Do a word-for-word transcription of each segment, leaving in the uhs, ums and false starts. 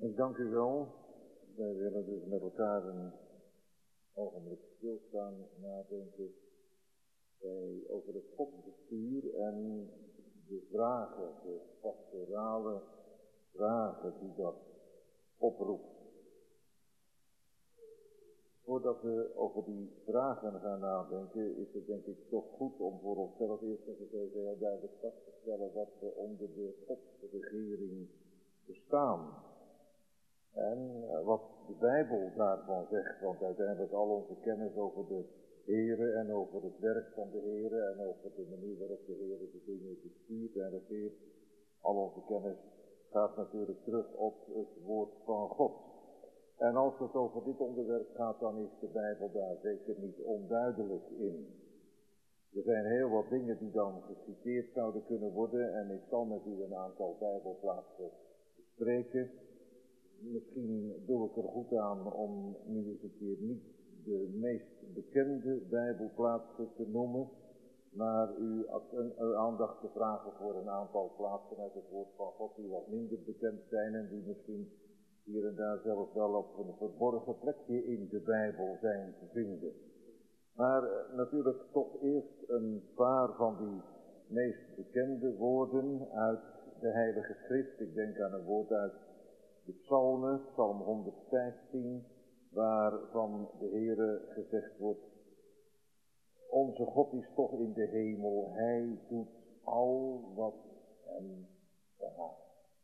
Ik dank u wel. Wij willen dus met elkaar een ogenblik stilstaan, nadenken bij, over het godsbestuur en de vragen, de pastorale vragen die dat oproept. Voordat we over die vragen gaan nadenken, is het denk ik toch goed om voor onszelf eerst eens even heel duidelijk vast te stellen wat we onder de godsregering verstaan. En wat de Bijbel daarvan zegt, want uiteindelijk al onze kennis over de Here en over het werk van de Here en over de manier waarop de Here de dingen bestuurt en regeert, al onze kennis gaat natuurlijk terug op het woord van God. En als het over dit onderwerp gaat, dan is de Bijbel daar zeker niet onduidelijk in. Er zijn heel wat dingen die dan geciteerd zouden kunnen worden en ik zal met u een aantal Bijbelplaatsen bespreken. Misschien doe ik er goed aan om nu eens een keer niet de meest bekende Bijbelplaatsen te noemen, maar u uw aandacht te vragen voor een aantal plaatsen uit het woord van God die wat minder bekend zijn en die misschien hier en daar zelfs wel op een verborgen plekje in de Bijbel zijn te vinden. Maar uh, natuurlijk toch eerst een paar van die meest bekende woorden uit de Heilige Schrift. Ik denk aan een woord uit de Psalmen, Psalm honderdvijftien, waarvan de Heere gezegd wordt: onze God is toch in de hemel, Hij doet al wat hem behaagt.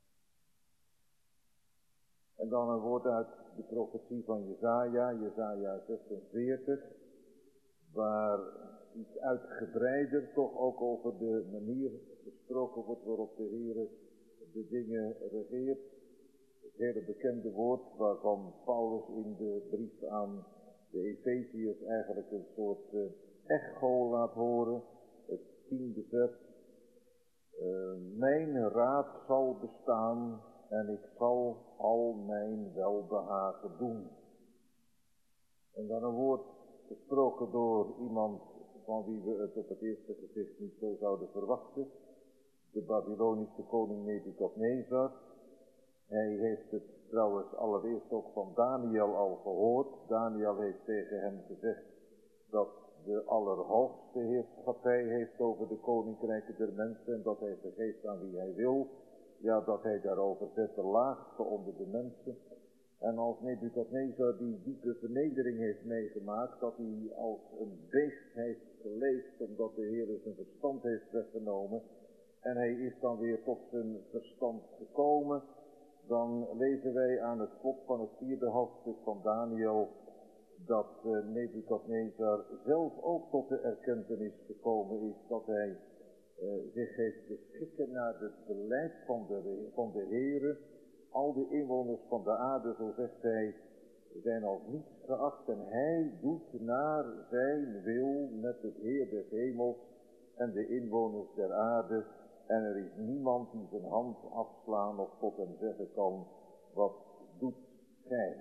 En dan een woord uit de profetie van Jesaja, Jesaja zesenveertig, waar iets uitgebreider toch ook over de manier gesproken wordt waarop de Heere de dingen regeert. Het hele bekende woord waarvan Paulus in de brief aan de Efeziërs eigenlijk een soort uh, echo laat horen. Het tiende vers. Uh, mijn raad zal bestaan en ik zal al mijn welbehagen doen. En dan een woord gesproken door iemand van wie we het op het eerste gezicht niet zo zouden verwachten. De Babylonische koning Nebukadnezar. Hij heeft het trouwens allereerst ook van Daniel al gehoord. Daniel heeft tegen hem gezegd dat de Allerhoogste heerschappij heeft over de koninkrijken der mensen en dat hij vergeeft aan wie hij wil. Ja, dat hij daarover zet de laagste onder de mensen. En als Nebukadnezar die diepe vernedering heeft meegemaakt, dat hij als een beest heeft geleefd omdat de Heer zijn verstand heeft weggenomen en hij is dan weer tot zijn verstand gekomen, dan lezen wij aan het slot van het vierde hoofdstuk van Daniel dat uh, Nebukadnezar zelf ook tot de erkentenis gekomen is dat hij uh, zich heeft te schikken naar het beleid van de, van de Heere. Al de inwoners van de aarde, zo zegt hij, zijn als niets geacht en hij doet naar zijn wil met het Heer des hemels en de inwoners der aarde. En er is niemand die zijn hand afslaan of tot hem zeggen kan, wat doet gij?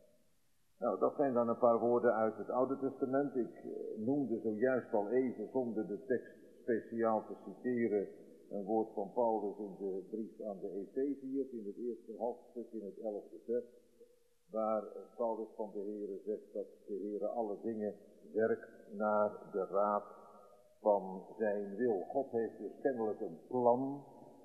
Nou, dat zijn dan een paar woorden uit het Oude Testament. Ik noemde zojuist al even, zonder de tekst speciaal te citeren, een woord van Paulus in de brief aan de Efeziërs, in het eerste hoofdstuk, in het elfde vers, waar Paulus van de Heere zegt dat de Heere alle dingen werkt naar de raad van zijn wil. God heeft dus kennelijk een plan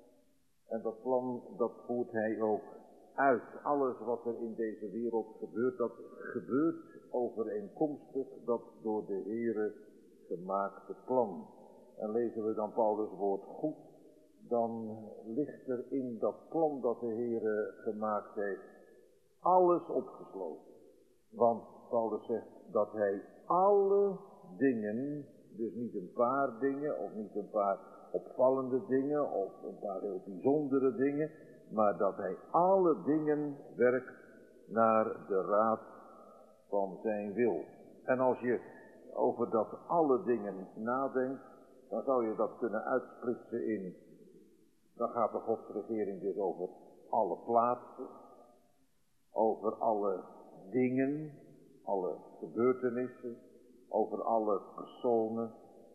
en dat plan dat voert hij ook uit. Alles wat er in deze wereld gebeurt, dat gebeurt overeenkomstig dat door de Heere gemaakte plan. En lezen we dan Paulus' woord goed, dan ligt er in dat plan dat de Heere gemaakt heeft alles opgesloten. Want Paulus zegt dat hij alle dingen, dus niet een paar dingen of niet een paar opvallende dingen of een paar heel bijzondere dingen, maar dat hij alle dingen werkt naar de raad van zijn wil. En als je over dat alle dingen nadenkt, dan zou je dat kunnen uitsplitsen in, dan gaat de godsregering dus over alle plaatsen, over alle dingen, alle gebeurtenissen, over alle personen.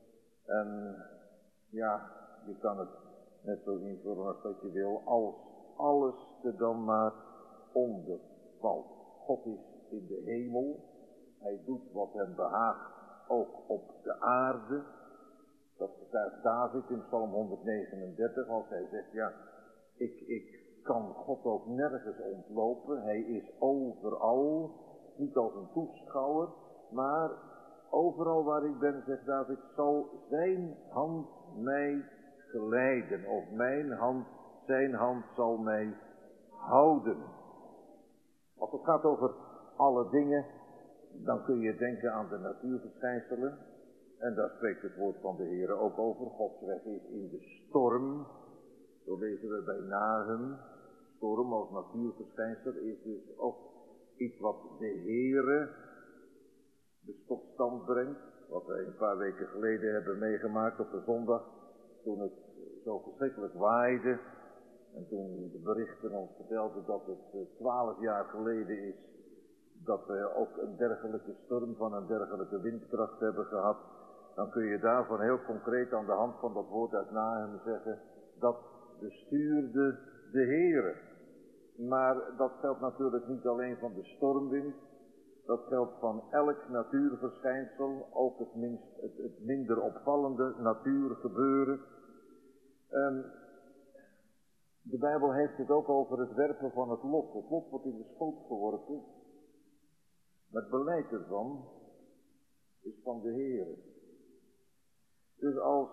En ja, je kan het net zo invullen als dat je wil, als alles er dan maar onder valt. God is in de hemel, hij doet wat hem behaagt, ook op de aarde. Dat getuigt David in Psalm honderdnegenendertig, als hij zegt, ja, ik, ik kan God ook nergens ontlopen. Hij is overal, niet als een toeschouwer, maar overal waar ik ben, zegt David, zal zijn hand mij geleiden. Of mijn hand, zijn hand zal mij houden. Als het gaat over alle dingen, dan kun je denken aan de natuurverschijnselen. En daar spreekt het woord van de Heer ook over. Gods weg is in de storm. Zo lezen we bij Nahum. Storm als natuurverschijnsel is dus ook iets wat de Heere dus tot stand brengt. Wat wij een paar weken geleden hebben meegemaakt op de zondag. Toen het zo verschrikkelijk waaide. En toen de berichten ons vertelden dat het twaalf jaar geleden is. Dat we ook een dergelijke storm van een dergelijke windkracht hebben gehad. Dan kun je daarvan heel concreet aan de hand van dat woord uit Nahum zeggen. Dat bestuurde de Heere. Maar dat geldt natuurlijk niet alleen van de stormwind. Dat geldt van elk natuurverschijnsel. Ook het, minst, het, het minder opvallende natuurgebeuren. Um, de Bijbel heeft het ook over het werpen van het lot. Het lot wordt in de schoot geworpen. Maar het beleid ervan is van de Heere. Dus als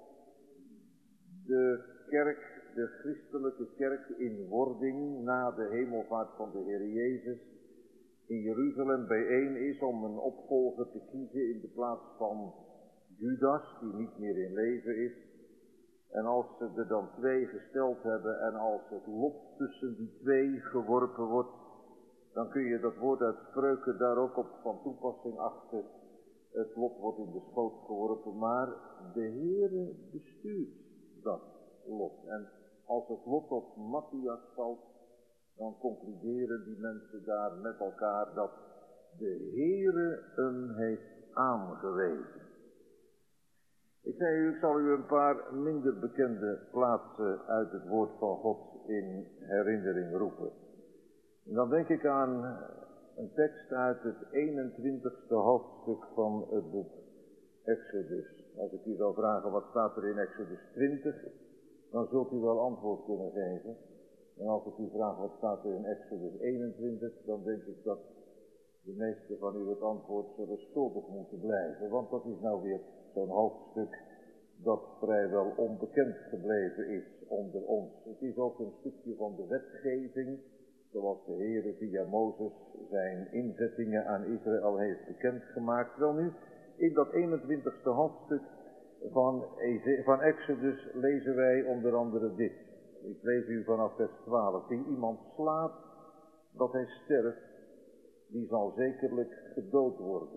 de kerk, de christelijke kerk in wording na de hemelvaart van de Heer Jezus in Jeruzalem bijeen is om een opvolger te kiezen in de plaats van Judas, die niet meer in leven is. En als ze er dan twee gesteld hebben en als het lot tussen die twee geworpen wordt, dan kun je dat woord uit Spreuken daar ook op van toepassing achter. Het lot wordt in de schoot geworpen, maar de Heere bestuurt dat lot. En als het lot op Matthias valt, dan concluderen die mensen daar met elkaar dat de Heere hem heeft aangewezen. Ik zei u, ik zal u een paar minder bekende plaatsen uit het woord van God in herinnering roepen. En dan denk ik aan een tekst uit het eenentwintigste hoofdstuk van het boek Exodus. Als ik u zou vragen wat staat er in Exodus twintig, dan zult u wel antwoord kunnen geven. En als ik u vraag wat staat er in Exodus eenentwintig, dan denk ik dat de meesten van u het antwoord zullen schuldig moeten blijven. Want dat is nou weer zo'n hoofdstuk dat vrijwel onbekend gebleven is onder ons. Het is ook een stukje van de wetgeving, zoals de Heere via Mozes zijn inzettingen aan Israël heeft bekendgemaakt. Wel nu, in dat eenentwintigste hoofdstuk van, van Exodus lezen wij onder andere dit. Ik lees u vanaf vers twaalf. Wie iemand slaat dat hij sterft, die zal zekerlijk gedood worden.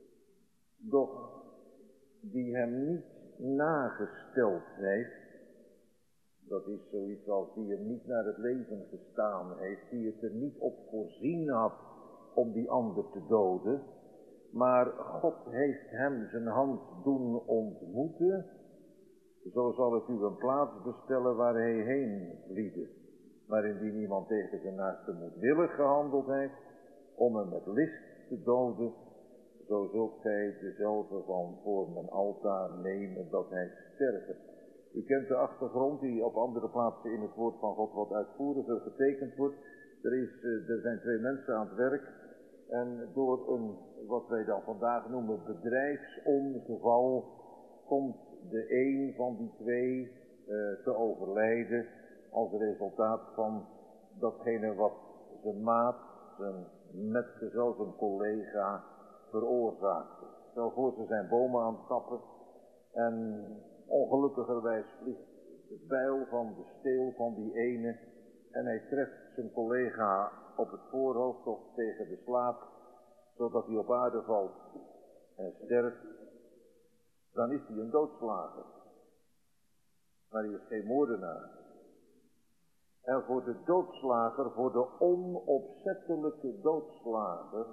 Doch die hem niet nagesteld heeft, dat is zoiets als die hem niet naar het leven gestaan heeft, die het er niet op voorzien had om die ander te doden, maar God heeft hem zijn hand doen ontmoeten, zo zal ik u een plaats bestellen waar hij heen vliede. Maar indien iemand tegen zijn naaste moedwillig gehandeld heeft, om hem met list te doden, zo zult gij dezelfde van voor mijn altaar nemen dat hij sterven. U kent de achtergrond die op andere plaatsen in het woord van God wat uitvoeriger getekend wordt. Er, is, er zijn twee mensen aan het werk en door een, wat wij dan vandaag noemen, bedrijfsongeval, komt de een van die twee uh, te overlijden als resultaat van datgene wat zijn maat, zijn metgezel, zijn collega veroorzaakte. Stel voor, ze zijn bomen aan het kappen en ongelukkigerwijs vliegt de bijl van de steel van die ene en hij treft zijn collega op het voorhoofd of tegen de slaap, zodat hij op aarde valt en sterft. Dan is hij een doodslager. Maar hij is geen moordenaar. En voor de doodslager, voor de onopzettelijke doodslager,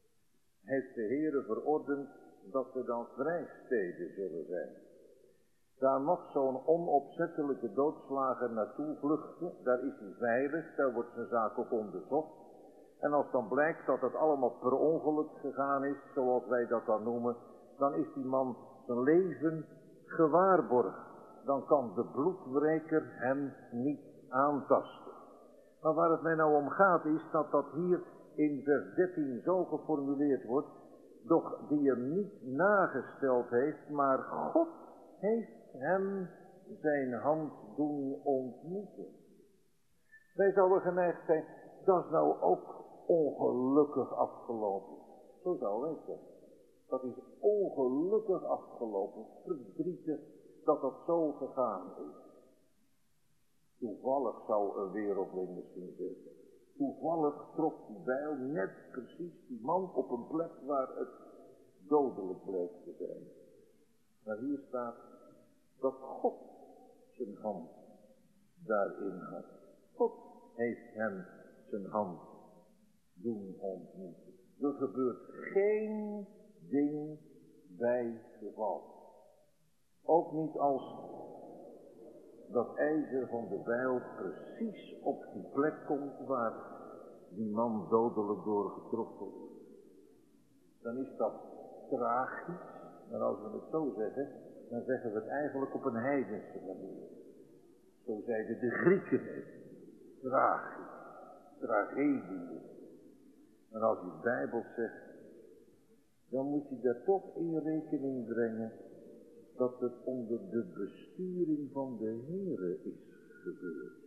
heeft de Heere verordend dat er dan vrijsteden zullen zijn. Daar mag zo'n onopzettelijke doodslager naartoe vluchten, daar is hij veilig, daar wordt zijn zaak ook onderzocht. En als dan blijkt dat het allemaal per ongeluk gegaan is, zoals wij dat dan noemen, dan is die man zijn leven gewaarborgd. Dan kan de bloedwreker hem niet aantasten. Maar waar het mij nou om gaat is dat dat hier in vers dertien zo geformuleerd wordt, doch die hem niet nagesteld heeft, maar God heeft hem zijn hand doen ontmoeten. Wij zouden geneigd zijn, dat is nou ook ongelukkig afgelopen. Zo zou wij zeggen. Dat is ongelukkig afgelopen, verdrietig dat dat zo gegaan is. Toevallig zou een wereldling misschien zeggen. Toevallig trok die bijl net precies die man op een plek waar het dodelijk bleek te zijn. Maar hier staat dat God zijn hand daarin had. God heeft hem zijn hand doen ontmoeten. Er gebeurt geen ding bij geval. Ook niet als dat ijzer van de bijl precies op die plek komt waar die man dodelijk door getroffen wordt. Dan is dat tragisch, maar als we het zo zeggen, dan zeggen we het eigenlijk op een heidense manier. Zo zeiden de Grieken het. Tragisch, tragedie. Maar als je Bijbel zegt, dan moet je daar toch in rekening brengen dat het onder de besturing van de Heere is gebeurd.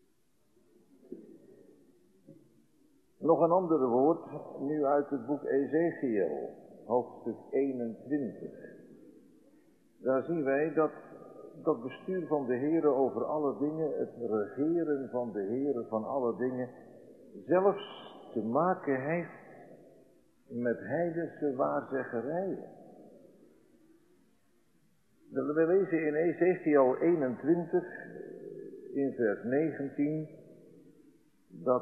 Nog een ander woord, nu uit het boek Ezechiel, hoofdstuk eenentwintig. Daar zien wij dat dat bestuur van de Heere over alle dingen, het regeren van de Heere van alle dingen, zelfs te maken heeft met heidense waarzeggerijen. We lezen in Ezechiel eenentwintig, in vers negentien, dat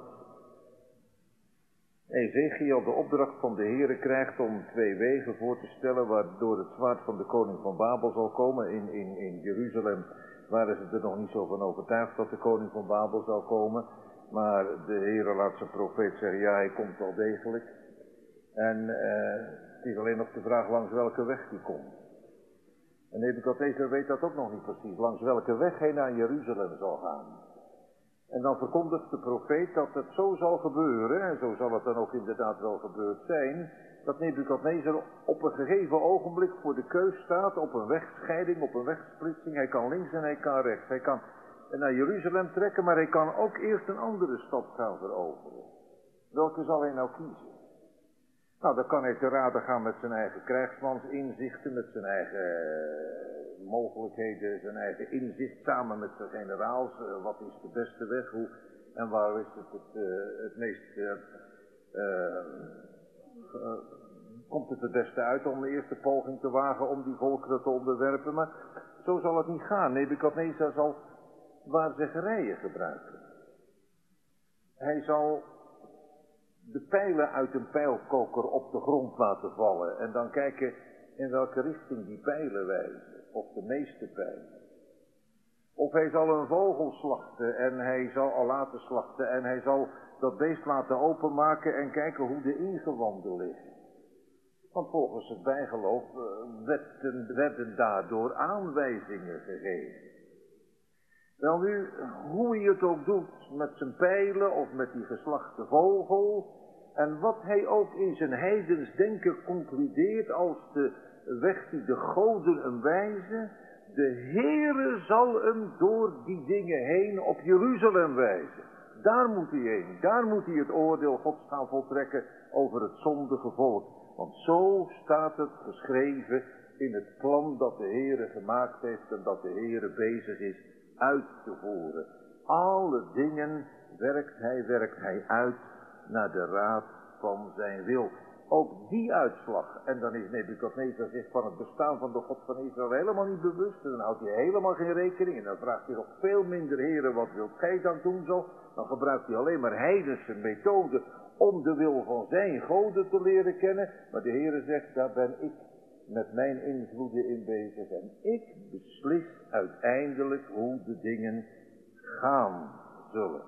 Ezechiel de opdracht van de Heere krijgt om twee wegen voor te stellen waardoor het zwaard van de koning van Babel zal komen. In, in, in Jeruzalem waren ze er nog niet zo van overtuigd dat de koning van Babel zou komen. Maar de Heere laat zijn profeet zeggen, ja, hij komt wel degelijk. En uh, het is alleen nog de vraag langs welke weg die komt. En Nebukadnezar weet dat ook nog niet precies, langs welke weg hij naar Jeruzalem zal gaan. En dan verkondigt de profeet dat het zo zal gebeuren, en zo zal het dan ook inderdaad wel gebeurd zijn, dat Nebukadnezar op een gegeven ogenblik voor de keus staat, op een wegscheiding, op een wegsplitsing. Hij kan links en hij kan rechts. Hij kan naar Jeruzalem trekken, maar hij kan ook eerst een andere stad gaan veroveren. Welke zal hij nou kiezen? Nou, dan kan hij te raden gaan met zijn eigen krijgsmansinzichten, met zijn eigen uh, mogelijkheden, zijn eigen inzicht, samen met zijn generaals. Uh, wat is de beste weg? Hoe, en waar is het het, uh, het meest, uh, uh, uh, komt het het beste uit om de eerste poging te wagen om die volkeren te onderwerpen? Maar zo zal het niet gaan. Nebukadnezar zal waarzeggerijen gebruiken. Hij zal de pijlen uit een pijlkoker op de grond laten vallen en dan kijken in welke richting die pijlen wijzen, of de meeste pijlen. Of hij zal een vogel slachten en hij zal al laten slachten en hij zal dat beest laten openmaken en kijken hoe de ingewanden liggen. Want volgens het bijgeloof werden, werden daardoor aanwijzingen gegeven. Wel nu, hoe hij het ook doet met zijn pijlen of met die geslachte vogel, en wat hij ook in zijn heidens denken concludeert als de weg die de goden hem wijzen, de Heere zal hem door die dingen heen op Jeruzalem wijzen. Daar moet hij heen, daar moet hij het oordeel Gods gaan voltrekken over het zondige volk. Want zo staat het geschreven in het plan dat de Heere gemaakt heeft en dat de Heere bezig is uit te voeren. Alle dingen werkt hij, werkt hij uit naar de raad van zijn wil. Ook die uitslag, en dan is Nebukadnezar zich van het bestaan van de God van Israël helemaal niet bewust, en dan houdt hij helemaal geen rekening, en dan vraagt hij nog veel minder, Heere, wat wilt gij dan doen zo? Dan gebruikt hij alleen maar heidense methoden om de wil van zijn goden te leren kennen, maar de Heere zegt, daar ben ik met mijn invloeden in bezig en ik beslis uiteindelijk hoe de dingen gaan zullen.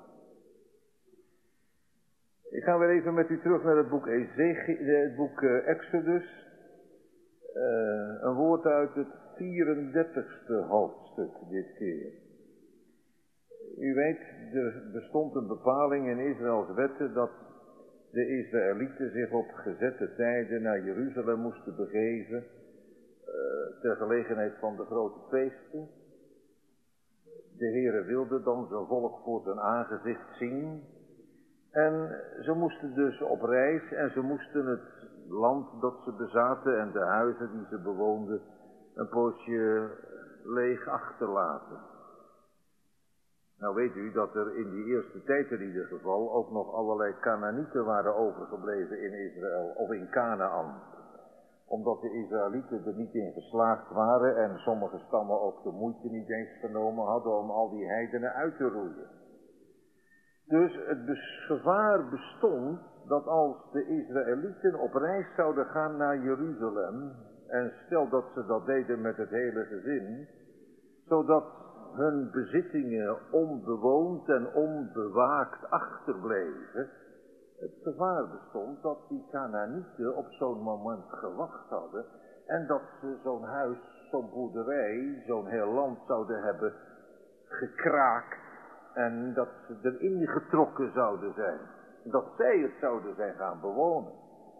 Ik ga weer even met u terug naar het boek, Ezechiel, het boek Exodus. Uh, een woord uit het vierendertigste hoofdstuk dit keer. U weet, er bestond een bepaling in Israëls wetten dat de Israëlieten zich op gezette tijden naar Jeruzalem moesten begeven, uh, ter gelegenheid van de grote feesten. De Heere wilde dan zijn volk voor zijn aangezicht zien. En ze moesten dus op reis en ze moesten het land dat ze bezaten en de huizen die ze bewoonden een poosje leeg achterlaten. Nou weet u dat er in die eerste tijd in ieder geval ook nog allerlei Kanaanieten waren overgebleven in Israël of in Kanaan. Omdat de Israëlieten er niet in geslaagd waren en sommige stammen ook de moeite niet eens genomen hadden om al die heidenen uit te roeien. Dus het gevaar bestond dat als de Israëlieten op reis zouden gaan naar Jeruzalem, en stel dat ze dat deden met het hele gezin, zodat hun bezittingen onbewoond en onbewaakt achterbleven, het gevaar bestond dat die Kanaanieten op zo'n moment gewacht hadden en dat ze zo'n huis, zo'n boerderij, zo'n heel land zouden hebben gekraakt en dat ze erin getrokken zouden zijn. Dat zij het zouden zijn gaan bewonen.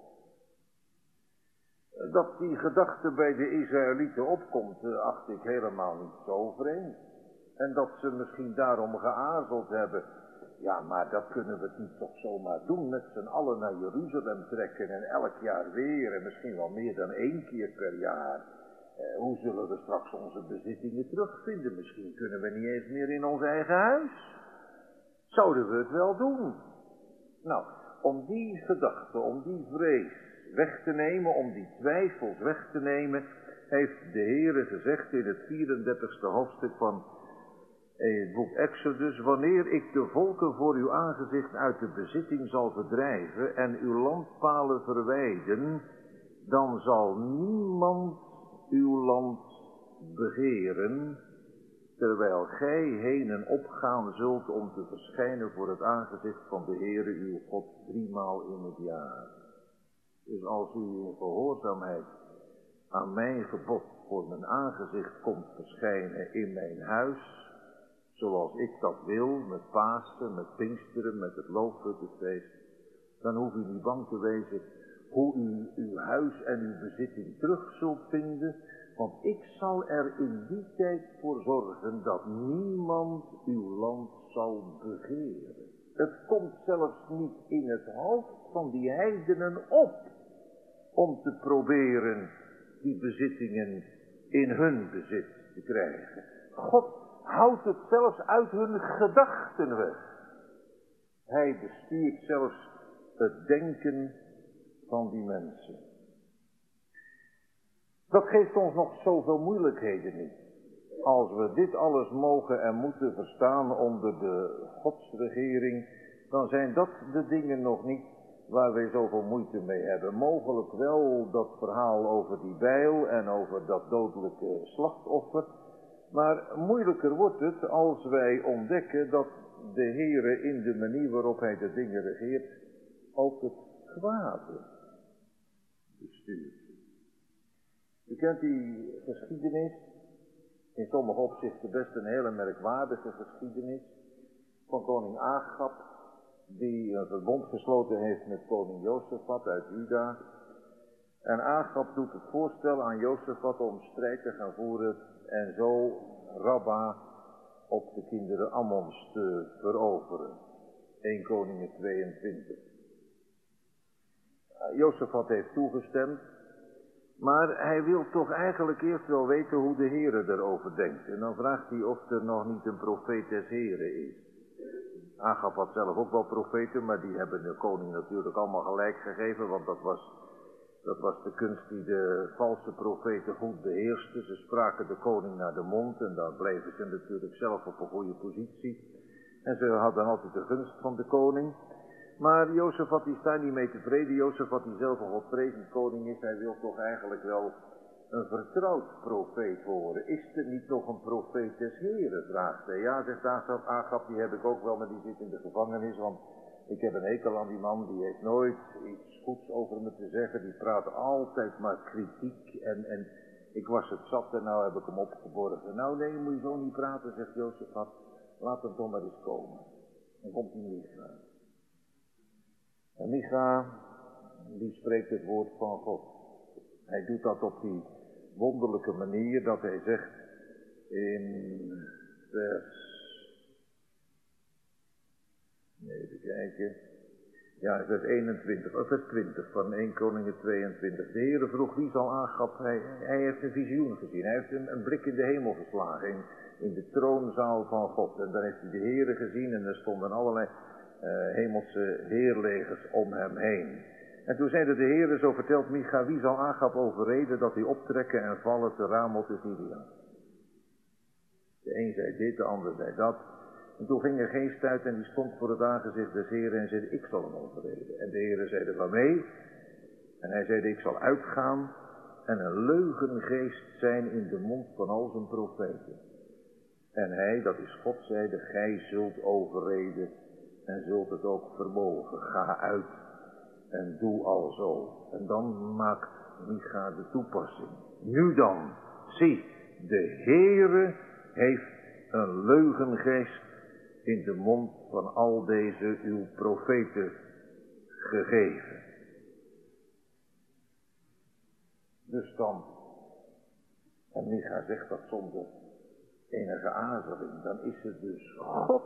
Dat die gedachte bij de Israëlieten opkomt, acht ik helemaal niet zo vreemd. En dat ze misschien daarom geaarzeld hebben. Ja, maar dat kunnen we niet toch zomaar doen, met z'n allen naar Jeruzalem trekken en elk jaar weer en misschien wel meer dan één keer per jaar. Eh, hoe zullen we straks onze bezittingen terugvinden? Misschien kunnen we niet eens meer in ons eigen huis. Zouden we het wel doen? Nou, om die gedachte, om die vrees weg te nemen, om die twijfels weg te nemen, heeft de Heere gezegd in het vierendertigste hoofdstuk van het boek Exodus: wanneer ik de volken voor uw aangezicht uit de bezitting zal verdrijven en uw landpalen verwijden, dan zal niemand uw land begeren, terwijl gij heen en opgaan zult om te verschijnen voor het aangezicht van de Heere uw God driemaal in het jaar. Dus als u in gehoorzaamheid aan mijn gebod voor mijn aangezicht komt verschijnen in mijn huis, zoals ik dat wil, met Pasen, met Pinksteren, met het Loofhuttenfeest, dan hoef u niet bang te wezen hoe u uw huis en uw bezitting terug zult vinden, want ik zal er in die tijd voor zorgen dat niemand uw land zal begeren. Het komt zelfs niet in het hoofd van die heidenen op om te proberen die bezittingen in hun bezit te krijgen. God houdt het zelfs uit hun gedachten weg. Hij bestuurt zelfs het denken van die mensen. Dat geeft ons nog zoveel moeilijkheden niet. Als we dit alles mogen en moeten verstaan onder de godsregering, dan zijn dat de dingen nog niet waar wij zoveel moeite mee hebben. Mogelijk wel dat verhaal over die bijl en over dat dodelijke slachtoffer. Maar moeilijker wordt het als wij ontdekken dat de Heere in de manier waarop hij de dingen regeert ook het kwade bestuurt. U kent die geschiedenis, in sommige opzichten best een hele merkwaardige geschiedenis, van koning Agab, die een verbond gesloten heeft met koning Jozefat uit Juda. En Agab doet het voorstel aan Jozefat om strijd te gaan voeren en zo Rabba op de kinderen Ammons te veroveren. Eerste Koningen tweeëntwintig. Jozefat heeft toegestemd, maar hij wil toch eigenlijk eerst wel weten hoe de Heere erover denkt. En dan vraagt hij of er nog niet een profeet des Heere is. Agab had zelf ook wel profeten, maar die hebben de koning natuurlijk allemaal gelijk gegeven, want dat was, dat was de kunst die de valse profeten goed beheerste. Ze spraken de koning naar de mond en dan bleven ze natuurlijk zelf op een goede positie. En ze hadden altijd de gunst van de koning. Maar Jozefat die staat niet mee tevreden. Jozefat die zelf een godvrezend koning is, hij wil toch eigenlijk wel een vertrouwd profeet horen. Is er niet nog een profeet des Heren, vraagt hij. Ja, zegt Agab, die heb ik ook wel, maar die zit in de gevangenis, want ik heb een hekel aan die man, die heeft nooit iets goeds over me te zeggen, die praat altijd maar kritiek en, en ik was het zat en nou heb ik hem opgeborgen. Nou nee, moet je zo niet praten, zegt Jozefat, laat hem toch maar eens komen. Dan komt die Micha. En Micha, die spreekt het woord van God. Hij doet dat op die wonderlijke manier dat hij zegt in vers, even kijken, ja, vers eenentwintig, of vers twintig van eerste Koningen tweeëntwintig. De Heere vroeg wie zal Agab, hij, hij heeft een visioen gezien, hij heeft een, een blik in de hemel geslagen, in, in de troonzaal van God. En daar heeft hij de Heere gezien en er stonden allerlei uh, hemelse heerlegers om hem heen. En toen zeide de Heere, zo vertelt Micha, wie zal Agab overreden dat hij optrekken en vallen te Ramoth in Gilead? De een zei dit, de ander zei dat. En toen ging er geest uit en die stond voor het aangezicht des Heeren en zei, ik zal hem overreden. En de Heere zeide, waarmee? En hij zeide, ik zal uitgaan en een leugengeest zijn in de mond van al zijn profeten. En hij, dat is God, zeide, gij zult overreden en zult het ook vermogen. Ga uit en doe al zo. En dan maakt Micha de toepassing. Nu dan, zie, de Heere heeft een leugengeest in de mond van al deze uw profeten gegeven. Dus dan, en Micha zegt dat zonder enige aarzeling, dan is het dus God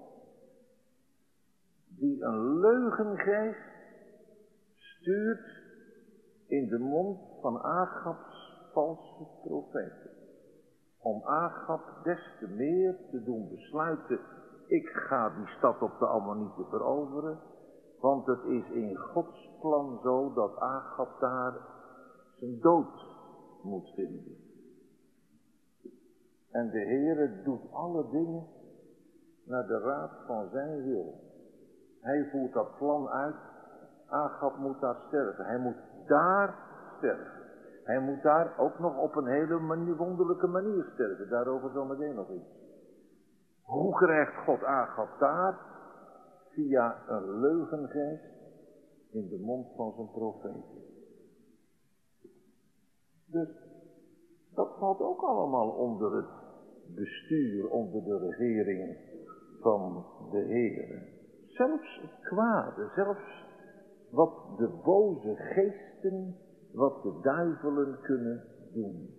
die een leugengeest stuurt in de mond van Agabs valse profeten. Om Agab des te meer te doen besluiten, ik ga die stad op de Ammonieten veroveren, want het is in Gods plan zo dat Agab daar zijn dood moet vinden. En de Heere doet alle dingen naar de raad van zijn wil. Hij voert dat plan uit. Agab moet daar sterven. Hij moet daar sterven. Hij moet daar ook nog op een hele manier, wonderlijke manier sterven. Daarover zometeen nog iets. Hoe krijgt God Agab daar? Via een leugengeest in de mond van zijn profeten. Dus dat valt ook allemaal onder het bestuur, onder de regering van de Heere. Zelfs het kwade, zelfs wat de boze geesten, wat de duivelen kunnen doen.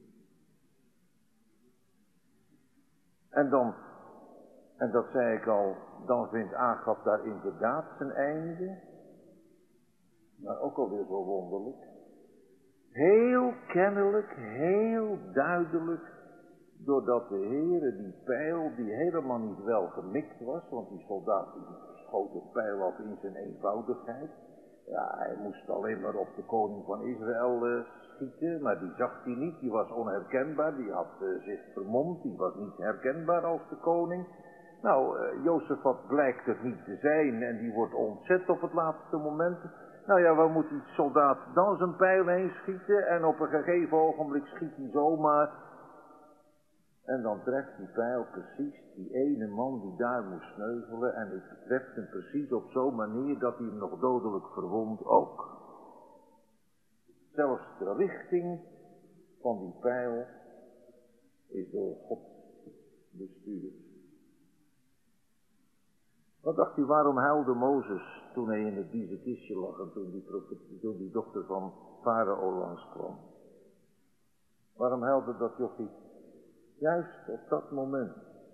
En dan, en dat zei ik al, dan vindt Agab daar inderdaad zijn einde. Maar ook alweer zo wonderlijk. Heel kennelijk, heel duidelijk, doordat de Heere die pijl, die helemaal niet wel gemikt was, want die soldaat die schoot het pijl af in zijn eenvoudigheid. Ja, hij moest alleen maar op de koning van Israël uh, schieten, maar die zag hij niet, die was onherkenbaar, die had uh, zich vermomd, die was niet herkenbaar als de koning. Nou, uh, Jozefat blijkt het niet te zijn en die wordt ontzet op het laatste moment. Nou ja, waar moet die soldaat dan zijn pijl heen schieten? En op een gegeven ogenblik schiet hij zomaar. En dan treft die pijl precies die ene man die daar moest sneuvelen. En het treft hem precies op zo'n manier dat hij hem nog dodelijk verwondt ook. Zelfs de richting van die pijl is door God bestuurd. Wat dacht u, waarom huilde Mozes toen hij in het biezen kistje lag en toen die, toen die dochter van Farao langskwam? Waarom huilde dat jochie? Juist op dat moment.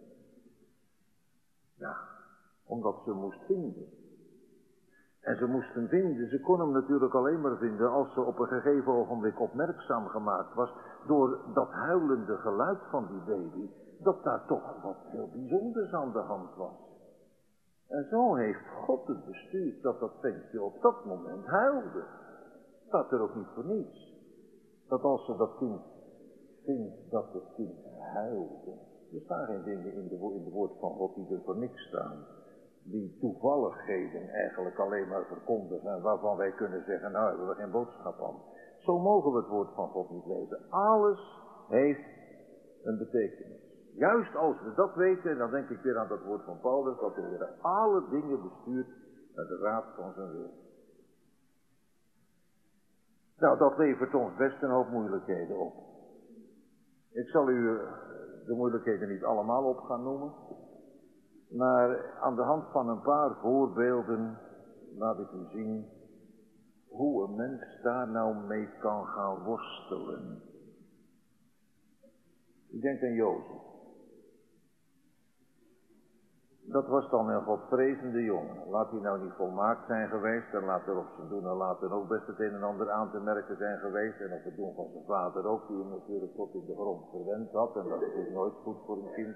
Ja, omdat ze moest vinden. En ze moesten vinden, ze kon hem natuurlijk alleen maar vinden als ze op een gegeven ogenblik opmerkzaam gemaakt was door dat huilende geluid van die baby, dat daar toch wat heel bijzonders aan de hand was. En zo heeft God het bestuurd dat dat ventje op dat moment huilde. Staat er ook niet voor niets. Dat als ze dat kind vindt, dat het kind huilde. Er staan geen dingen in de, in de woord van God die er voor niks staan. Die toevalligheden eigenlijk alleen maar verkondigen en waarvan wij kunnen zeggen, nou hebben we geen boodschap aan. Zo mogen we het woord van God niet lezen. Alles heeft een betekenis. Juist als we dat weten, en dan denk ik weer aan dat woord van Paulus, dat de Heer alle dingen bestuurt naar de raad van zijn wil. Nou, dat levert ons best een hoop moeilijkheden op. Ik zal u de moeilijkheden niet allemaal op gaan noemen, maar aan de hand van een paar voorbeelden laat ik u zien hoe een mens daar nou mee kan gaan worstelen. Ik denk aan Jozef. Dat was dan een godvrezende jongen. Laat hij nou niet volmaakt zijn geweest, en laat er op zijn doen en laten ook best het een en ander aan te merken zijn geweest, en op het doen van zijn vader ook, die hem natuurlijk tot in de grond verwend had, en dat is dus nooit goed voor een kind.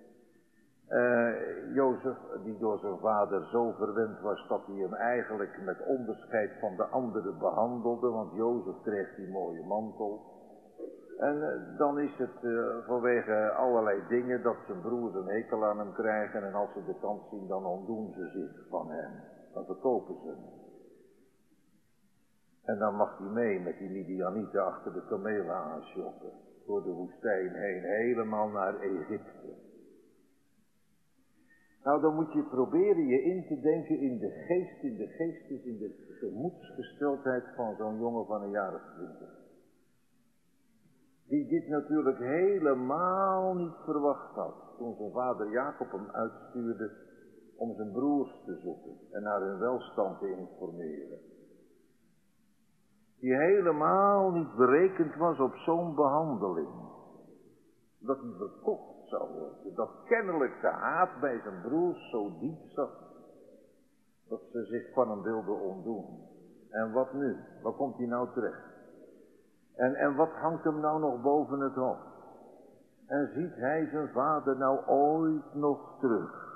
Uh, Jozef, die door zijn vader zo verwend was, dat hij hem eigenlijk met onderscheid van de anderen behandelde, want Jozef kreeg die mooie mantel. En uh, dan is het uh, vanwege allerlei dingen dat zijn broers een hekel aan hem krijgen, en als ze de kans zien, dan ontdoen ze zich van hem. Dan verkopen ze hem. En dan mag hij mee met die Midianieten achter de kamelen aansjokken, door de woestijn heen, helemaal naar Egypte. Nou, dan moet je proberen je in te denken in de geest, in de geestes, in de gemoedsgesteldheid van zo'n jongen van een jaar of twintig. Die dit natuurlijk helemaal niet verwacht had, toen zijn vader Jacob hem uitstuurde om zijn broers te zoeken en naar hun welstand te informeren. Die helemaal niet berekend was op zo'n behandeling. Dat hij verkocht zou worden. Dat kennelijk de haat bij zijn broers zo diep zat, dat ze zich van hem wilden ontdoen. En wat nu? Waar komt hij nou terecht? En, en wat hangt hem nou nog boven het hoofd? En ziet hij zijn vader nou ooit nog terug?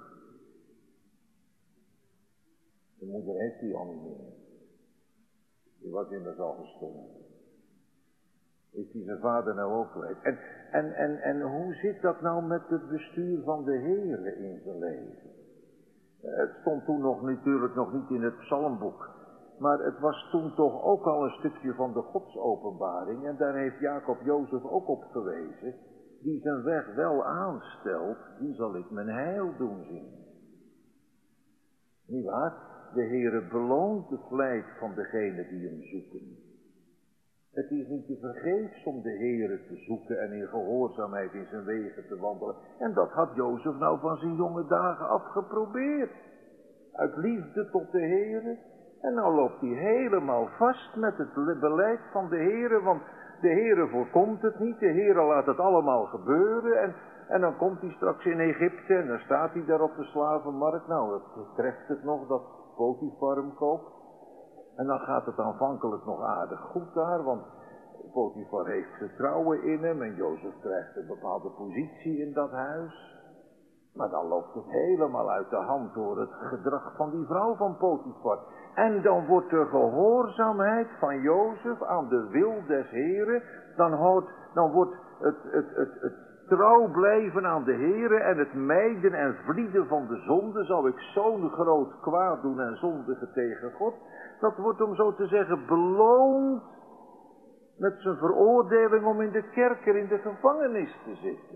Zijn moeder heeft hij al niet meer. Die was immers al gestorven. Is hij zijn vader nou ook kwijt? En, en, en, en hoe zit dat nou met het bestuur van de Heere in zijn leven? Het stond toen nog natuurlijk nog niet in het psalmboek. Maar het was toen toch ook al een stukje van de godsopenbaring. En daar heeft Jacob Jozef ook op gewezen. Die zijn weg wel aanstelt, die zal ik mijn heil doen zien. Niet waar? De Heere beloont de vlijt van degenen die hem zoeken. Het is niet te vergeefs om de Heere te zoeken en in gehoorzaamheid in zijn wegen te wandelen. En dat had Jozef nou van zijn jonge dagen af geprobeerd. Uit liefde tot de Heere. En nou loopt hij helemaal vast met het beleid van de Heere, want de Heere voorkomt het niet, de Heere laat het allemaal gebeuren en, en dan komt hij straks in Egypte en dan staat hij daar op de slavenmarkt. Nou, het treft het nog dat Potifar hem koopt. En dan gaat het aanvankelijk nog aardig goed daar, want Potifar heeft vertrouwen in hem en Jozef krijgt een bepaalde positie in dat huis. Maar dan loopt het helemaal uit de hand door het gedrag van die vrouw van Potifar. En dan wordt de gehoorzaamheid van Jozef aan de wil des Heren, dan, houdt, dan wordt het, het, het, het trouw blijven aan de Heren en het mijden en vlieden van de zonde, zou ik zo'n groot kwaad doen en zondigen tegen God, dat wordt om zo te zeggen beloond met zijn veroordeling om in de kerker, in de gevangenis te zitten.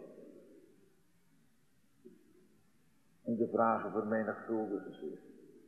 En de vragen vermenigvuldigen zich.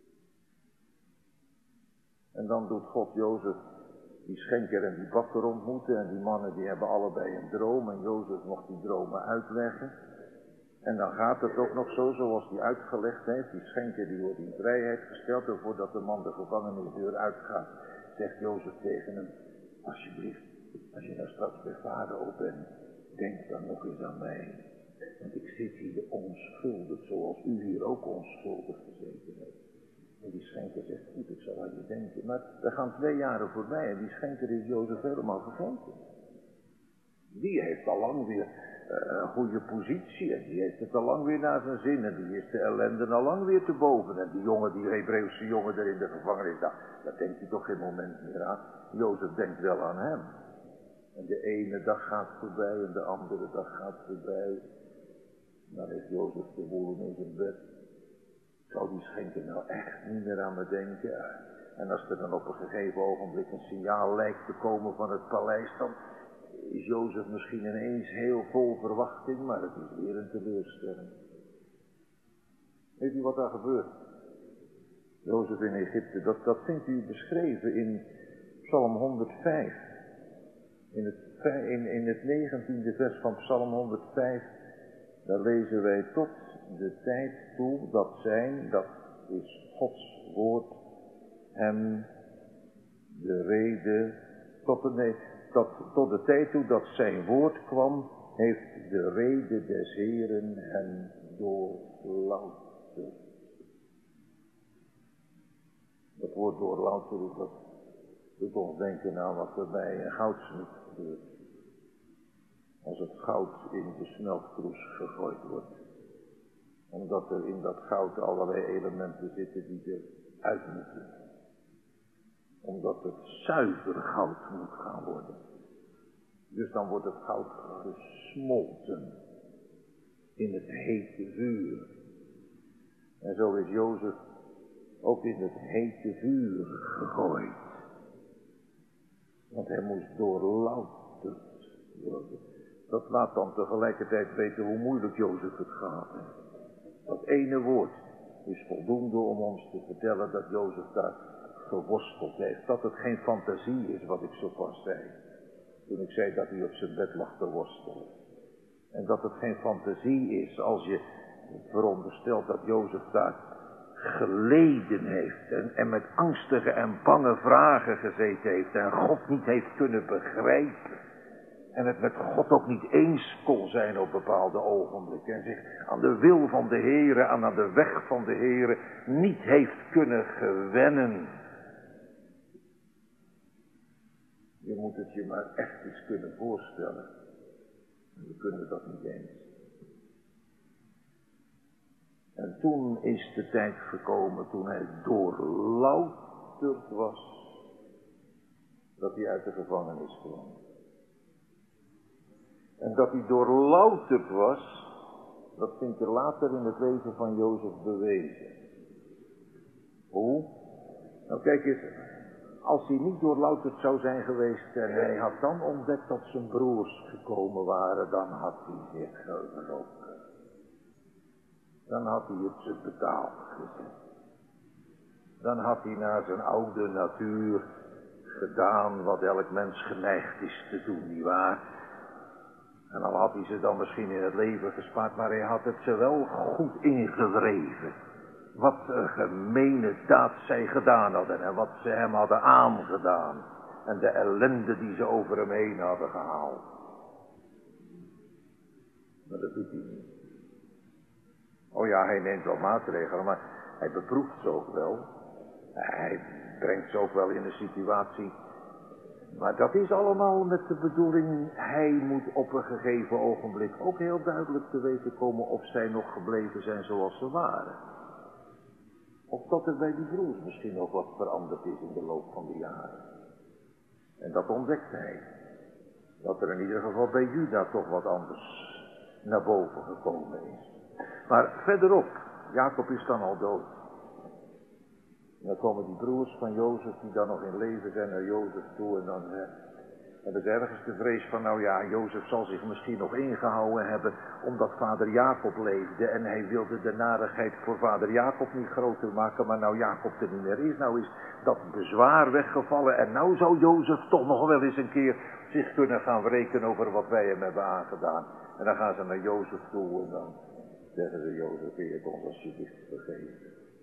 En dan doet God Jozef die schenker en die bakker ontmoeten. En die mannen die hebben allebei een droom. En Jozef mocht die dromen uitleggen. En dan gaat het ook nog zo zoals hij uitgelegd heeft. Die schenker die wordt in vrijheid gesteld. En voordat de man de gevangenisdeur uitgaat, zegt Jozef tegen hem: alsjeblieft, als je nou straks bij Farao bent, denk dan nog eens aan mij. Want ik zit hier onschuldig, zoals u hier ook onschuldig gezeten hebt. En die schenker zegt: goed, ik zal aan je denken. Maar er gaan twee jaren voorbij en die schenker is Jozef helemaal vergeten. Die heeft al lang weer uh, een goede positie en die heeft het al lang weer naar zijn zin. En die is de ellende al lang weer te boven. En die jongen, die Hebreeuwse jongen er in de gevangenis, daar, daar denkt hij toch geen moment meer aan. Jozef denkt wel aan hem. En de ene dag gaat voorbij en de andere dag gaat voorbij. Dan heeft Jozef de woorden in zijn bed. Zou die schenker nou echt niet meer aan me denken? En als er dan op een gegeven ogenblik een signaal lijkt te komen van het paleis, dan is Jozef misschien ineens heel vol verwachting, maar het is weer een teleurstelling. Weet u wat daar gebeurt? Jozef in Egypte, dat, dat vindt u beschreven in Psalm honderdvijf. In het, in, in het negentiende vers van Psalm honderdvijf, daar lezen wij tot de tijd toe dat zijn, dat is Gods woord, hem de rede, tot de, nee, dat, tot de tijd toe dat zijn woord kwam, heeft de rede des Heeren hem doorlouterd. Dat woord doorlouterd, dat doet ons denken aan wat er bij een goudsmid gebeurt. Als het goud in de smeltkroes gegooid wordt. Omdat er in dat goud allerlei elementen zitten die eruit moeten. Omdat het zuiver goud moet gaan worden. Dus dan wordt het goud gesmolten. In het hete vuur. En zo is Jozef ook in het hete vuur gegooid. Want hij moest doorlouterd worden. Dat laat dan tegelijkertijd weten hoe moeilijk Jozef het gehad heeft. Dat ene woord is voldoende om ons te vertellen dat Jozef daar geworsteld heeft. Dat het geen fantasie is wat ik zo pas zei. Toen ik zei dat hij op zijn bed lag te worstelen. En dat het geen fantasie is als je veronderstelt dat Jozef daar geleden heeft. En, en met angstige en bange vragen gezeten heeft. En God niet heeft kunnen begrijpen. En het met God ook niet eens kon zijn op bepaalde ogenblikken. En zich aan de wil van de Heere, aan de weg van de Heere niet heeft kunnen gewennen. Je moet het je maar echt eens kunnen voorstellen. En we kunnen dat niet eens. En toen is de tijd gekomen, toen hij doorlouterd was, dat hij uit de gevangenis kwam. En dat hij doorlouterd was, dat vindt je later in het leven van Jozef bewezen. Hoe? Nou kijk eens, als hij niet doorlouterd zou zijn geweest en hij had dan ontdekt dat zijn broers gekomen waren, dan had hij zich gewroken. Dan had hij het ze betaald gezet. Dan had hij naar zijn oude natuur gedaan wat elk mens geneigd is te doen, nietwaar? En al had hij ze dan misschien in het leven gespaard, maar hij had het ze wel goed ingewreven. Wat een gemene daad zij gedaan hadden en wat ze hem hadden aangedaan. En de ellende die ze over hem heen hadden gehaald. Maar dat doet hij niet. Oh ja, hij neemt wel maatregelen, maar hij beproeft ze ook wel. Hij brengt ze ook wel in een situatie. Maar dat is allemaal met de bedoeling, hij moet op een gegeven ogenblik ook heel duidelijk te weten komen of zij nog gebleven zijn zoals ze waren. Of dat er bij die broers misschien nog wat veranderd is in de loop van de jaren. En dat ontdekt hij. Dat er in ieder geval bij Juda toch wat anders naar boven gekomen is. Maar verderop, Jacob is dan al dood. En dan komen die broers van Jozef die dan nog in leven zijn naar Jozef toe. En dan eh, hebben ze ergens de vrees van, nou ja, Jozef zal zich misschien nog ingehouden hebben omdat vader Jacob leefde. En hij wilde de narigheid voor vader Jacob niet groter maken. Maar nou Jacob er niet meer is, nou is dat bezwaar weggevallen. En nou zou Jozef toch nog wel eens een keer zich kunnen gaan wreken over wat wij hem hebben aangedaan. En dan gaan ze naar Jozef toe en dan zeggen ze, Jozef, wil je ons alsjeblieft vergeven.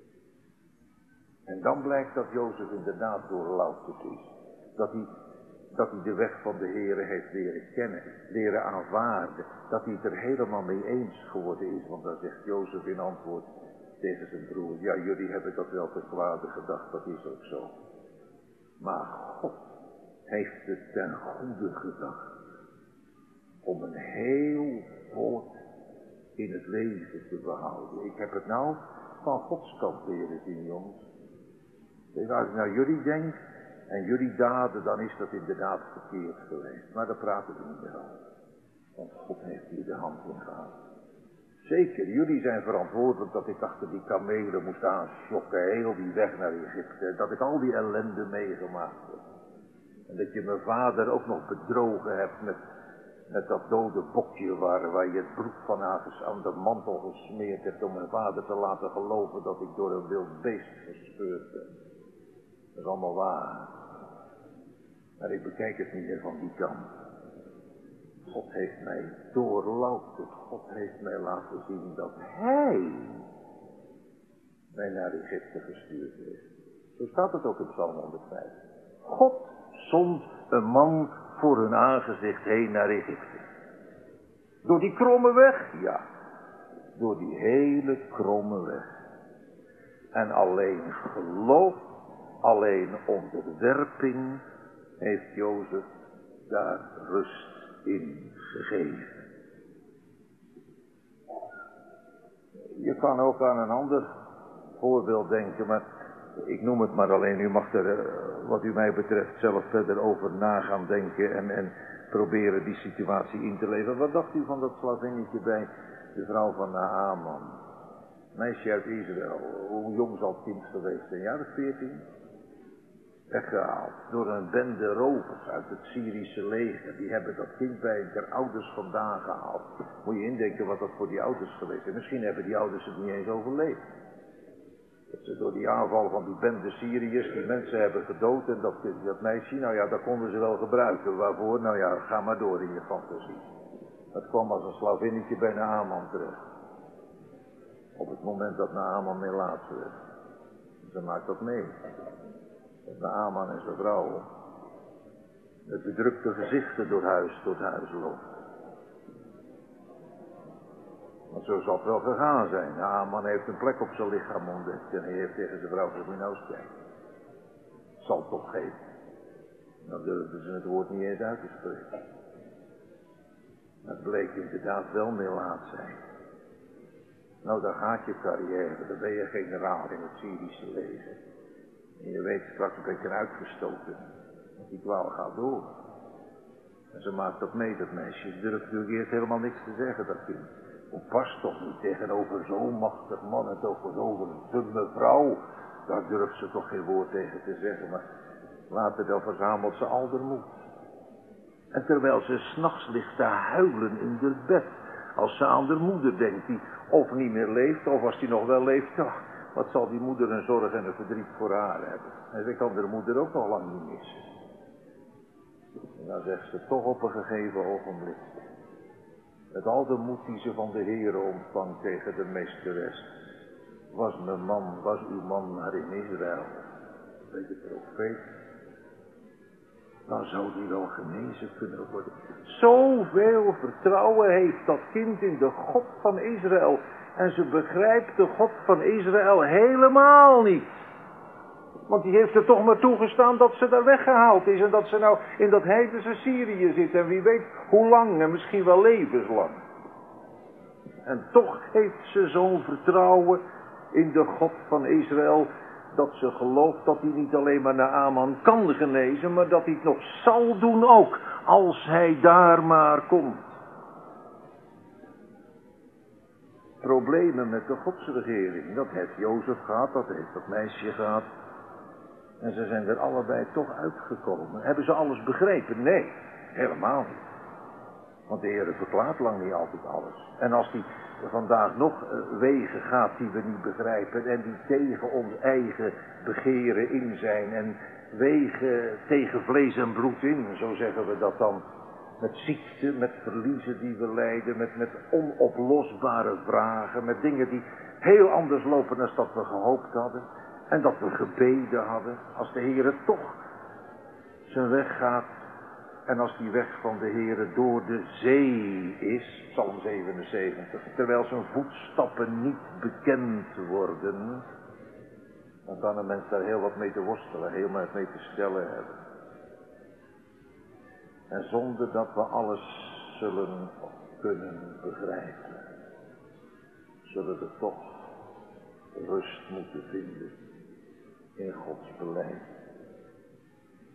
En dan blijkt dat Jozef inderdaad doorlouterd is. Dat hij, dat hij de weg van de Heere heeft leren kennen, leren aanvaarden. Dat hij het er helemaal mee eens geworden is. Want dan zegt Jozef in antwoord tegen zijn broer, ja, jullie hebben dat wel ten kwade gedacht, dat is ook zo. Maar God heeft het ten goede gedacht. Om een heel volk in het leven te behouden. Ik heb het nou van Gods kant leren zien, jongens. Dus als ik naar jullie denk en jullie daden, dan is dat inderdaad verkeerd geweest. Maar daar praten we niet meer over. Want God heeft hier de hand in gehad. Zeker, jullie zijn verantwoordelijk dat ik achter die kamelen moest aansjokken, heel die weg naar Egypte. Dat ik al die ellende meegemaakt heb. En dat je mijn vader ook nog bedrogen hebt met, met dat dode bokje waar, waar je het bloed van aan de mantel gesmeerd hebt om mijn vader te laten geloven dat ik door een wild beest verscheurd ben. Dat is allemaal waar. Maar ik bekijk het niet meer van die kant. God heeft mij doorlouterd. God heeft mij laten zien dat Hij mij naar Egypte gestuurd heeft. Zo staat het ook in Psalm honderdvijf. God zond een man voor hun aangezicht heen naar Egypte. Door die kromme weg? Ja. Door die hele kromme weg. En alleen geloof, alleen onderwerping heeft Jozef daar rust in gegeven. Je kan ook aan een ander voorbeeld denken, maar ik noem het maar alleen. U mag er, wat u mij betreft, zelf verder over na gaan denken en, en proberen die situatie in te leven. Wat dacht u van dat slavinnetje bij de vrouw van Naaman? Meisje uit Israël. Hoe jong zal het kind geweest zijn? Ja, veertien? Weggehaald door een bende rovers uit het Syrische leger. Die hebben dat kind bij der ouders vandaan gehaald. Moet je indenken wat dat voor die ouders geweest is. Misschien hebben die ouders het niet eens overleefd. Dat ze door die aanval van die bende Syriërs die mensen hebben gedood. En dat, dat meisje, nou ja, dat konden ze wel gebruiken. Waarvoor? Nou ja, ga maar door in je fantasie. Dat kwam als een slavinnetje bij Naaman terecht. Op het moment dat Naaman melaats werd. Ze maakt dat mee. Dat Naaman en zijn vrouw met bedrukte gezichten door huis tot huis loopt. Want zo zal het wel gegaan zijn. Naaman heeft een plek op zijn lichaam ontdekt en hij heeft tegen zijn vrouw gezegd, moet je nou eens kijken. Het zal het toch geven. Dan durfden ze het woord niet eens uit te spreken. Maar het bleek inderdaad wel melaat zijn. Nou, dan gaat je carrière, dan ben je generaal in het Syrische leger. En je weet, straks ben je uitgestoten. Want die kwaal gaat door. En ze maakt dat mee, dat meisje. Ze durft natuurlijk eerst helemaal niks te zeggen, dat kind. Hoe past toch niet tegenover zo'n machtig man en toch over een mevrouw. Daar durft ze toch geen woord tegen te zeggen. Maar later dan verzamelt ze al de moed. En terwijl ze 's nachts ligt te huilen in haar bed. Als ze aan haar moeder denkt, die of niet meer leeft, of als die nog wel leeft, ach, wat zal die moeder een zorg en een verdriet voor haar hebben. En ze kan haar moeder ook nog lang niet missen. En dan zegt ze toch op een gegeven ogenblik, met al de moed die ze van de Heere ontvangt tegen de meesteres, was mijn man, was uw man maar in Israël, bij de profeet, dan zou die wel genezen kunnen worden. Zoveel vertrouwen heeft dat kind in de God van Israël. En ze begrijpt de God van Israël helemaal niet. Want die heeft er toch maar toegestaan dat ze daar weggehaald is. En dat ze nou in dat heidense Syrië zit. En wie weet hoe lang en misschien wel levenslang. En toch heeft ze zo'n vertrouwen in de God van Israël. Dat ze gelooft dat hij niet alleen maar Naaman kan genezen. Maar dat hij het nog zal doen ook. Als hij daar maar komt. Problemen met de godsregering. Dat heeft Jozef gehad, dat heeft dat meisje gehad. En ze zijn er allebei toch uitgekomen. Hebben ze alles begrepen? Nee, helemaal niet. Want de Heer verklaart lang niet altijd alles. En als hij vandaag nog wegen gaat die we niet begrijpen en die tegen ons eigen begeren in zijn en wegen tegen vlees en bloed in, zo zeggen we dat dan. Met ziekte, met verliezen die we lijden, met, met onoplosbare vragen, met dingen die heel anders lopen dan dat we gehoopt hadden. En dat we gebeden hadden, als de Heere toch zijn weg gaat. En als die weg van de Heere door de zee is, Psalm zevenenzeventig, terwijl zijn voetstappen niet bekend worden, dan kan een mens daar heel wat mee te worstelen, heel wat mee te stellen hebben. En zonder dat we alles zullen kunnen begrijpen, zullen we toch rust moeten vinden in Gods beleid.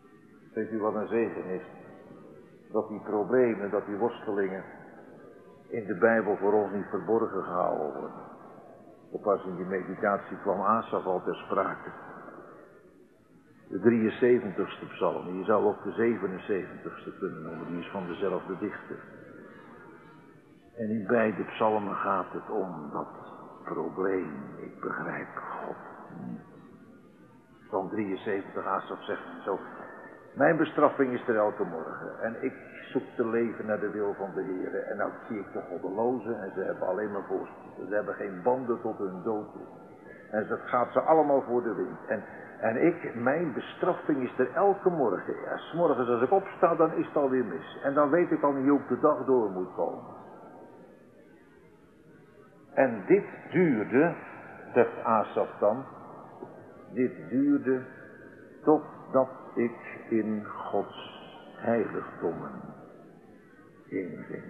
Weet u wat een zegen is? Dat die problemen, dat die worstelingen in de Bijbel voor ons niet verborgen gehouden worden. Of als in die meditatie kwam Asaf al ter sprake. De drieënzeventigste psalm, je zou ook de zevenenzeventigste kunnen noemen, die is van dezelfde dichter. En in beide psalmen gaat het om dat probleem, ik begrijp God niet. Psalm drieënzeventig, Asaf zegt zo, mijn bestraffing is er elke morgen en ik zoek te leven naar de wil van de Heer. En nou zie ik de goddelozen en ze hebben alleen maar voorspoed. Ze hebben geen banden tot hun dood toe. En dat gaat ze allemaal voor de wind. En, en ik, mijn bestraffing is er elke morgen. Ja, 's morgens als ik opsta, dan is het alweer mis. En dan weet ik al niet hoe ik de dag door moet komen. En dit duurde, zegt Asaf dan, dit duurde totdat ik in Gods heiligdommen inging.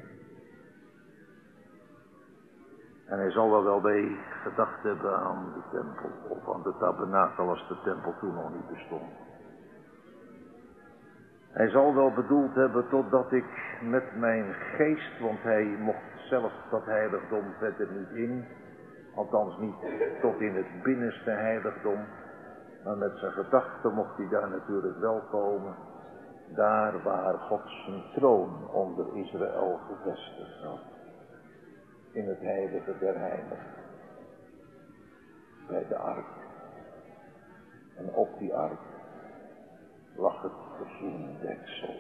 En hij zal wel wel bij gedacht hebben aan de tempel of aan de tabernakel als de tempel toen nog niet bestond. Hij zal wel bedoeld hebben totdat ik met mijn geest, want hij mocht zelf dat heiligdom verder niet in, althans niet tot in het binnenste heiligdom, maar met zijn gedachten mocht hij daar natuurlijk wel komen, daar waar God zijn troon onder Israël gevestigd had. In het heilige der heiligen. Bij de ark. En op die ark lag het verzoendeksel.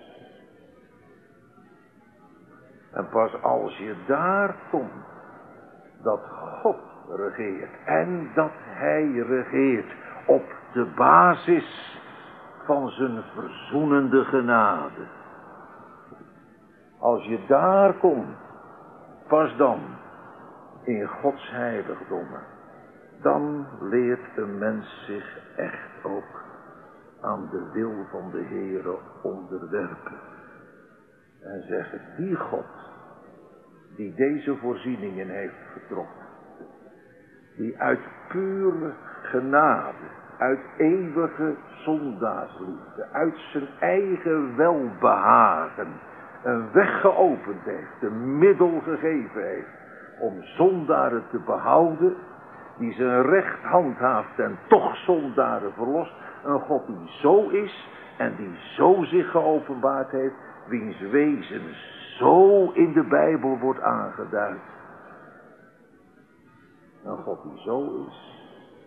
En pas als je daar komt, dat God regeert. En dat hij regeert op de basis van zijn verzoenende genade. Als je daar komt, pas dan, in Gods heiligdommen, dan leert een mens zich echt ook aan de wil van de Heere onderwerpen. En zeggen, die God, die deze voorzieningen heeft getroffen, die uit pure genade, uit eeuwige zondaarsliefde, uit zijn eigen welbehagen, een weg geopend heeft, een middel gegeven heeft om zondaren te behouden, die zijn recht handhaaft en toch zondaren verlost. Een God die zo is en die zo zich geopenbaard heeft, wiens wezen zo in de Bijbel wordt aangeduid. Een God die zo is,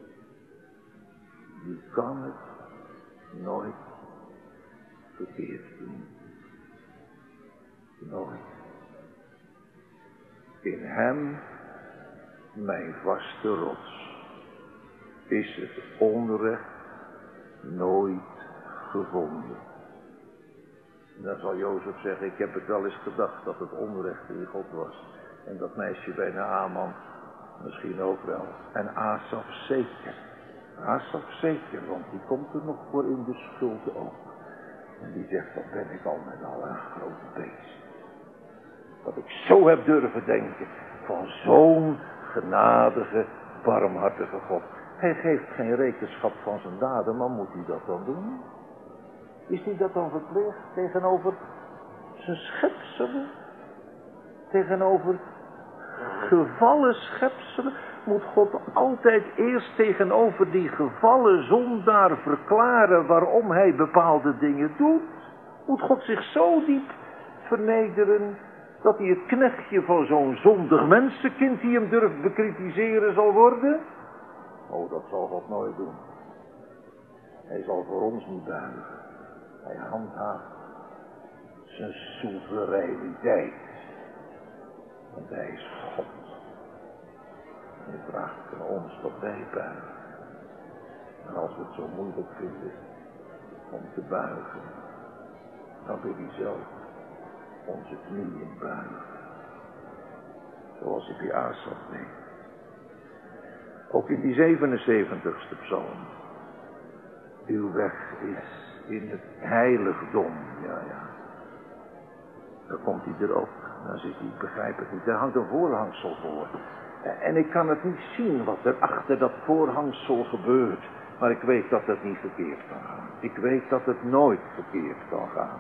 die kan het nooit verkeerd doen. Nooit. In hem, mijn vaste rots, is het onrecht nooit gevonden. En dan zal Jozef zeggen, ik heb het wel eens gedacht dat het onrecht in God was. En dat meisje bij Naaman misschien ook wel. En Asaf zeker. Asaf zeker, want die komt er nog voor in de schuld ook. En die zegt, wat ben ik al met al een groot beest. Dat ik zo heb durven denken van zo'n genadige, barmhartige God. Hij geeft geen rekenschap van zijn daden, maar moet hij dat dan doen? Is hij dat dan verplicht tegenover zijn schepselen? Tegenover gevallen schepselen? Moet God altijd eerst tegenover die gevallen zondaar verklaren waarom hij bepaalde dingen doet? Moet God zich zo diep vernederen dat hij het knechtje van zo'n zondig mensenkind die hem durft bekritiseren zal worden? Oh, dat zal God nooit doen. Hij zal voor ons niet buigen. Hij handhaaft zijn soevereiniteit. Want hij is God. En hij vraagt van ons dat wij buigen. En als we het zo moeilijk vinden om te buigen, dan wil hij zelf onze knieën buigen. Zoals ik die Asaf deed. Ook in die zevenenzeventigste psalm. Uw weg is in het heiligdom. Ja, ja. Dan komt hij er ook. Dan zit hij, ik begrijp het niet. Daar hangt een voorhangsel voor. En ik kan het niet zien wat er achter dat voorhangsel gebeurt. Maar ik weet dat het niet verkeerd kan gaan. Ik weet dat het nooit verkeerd kan gaan.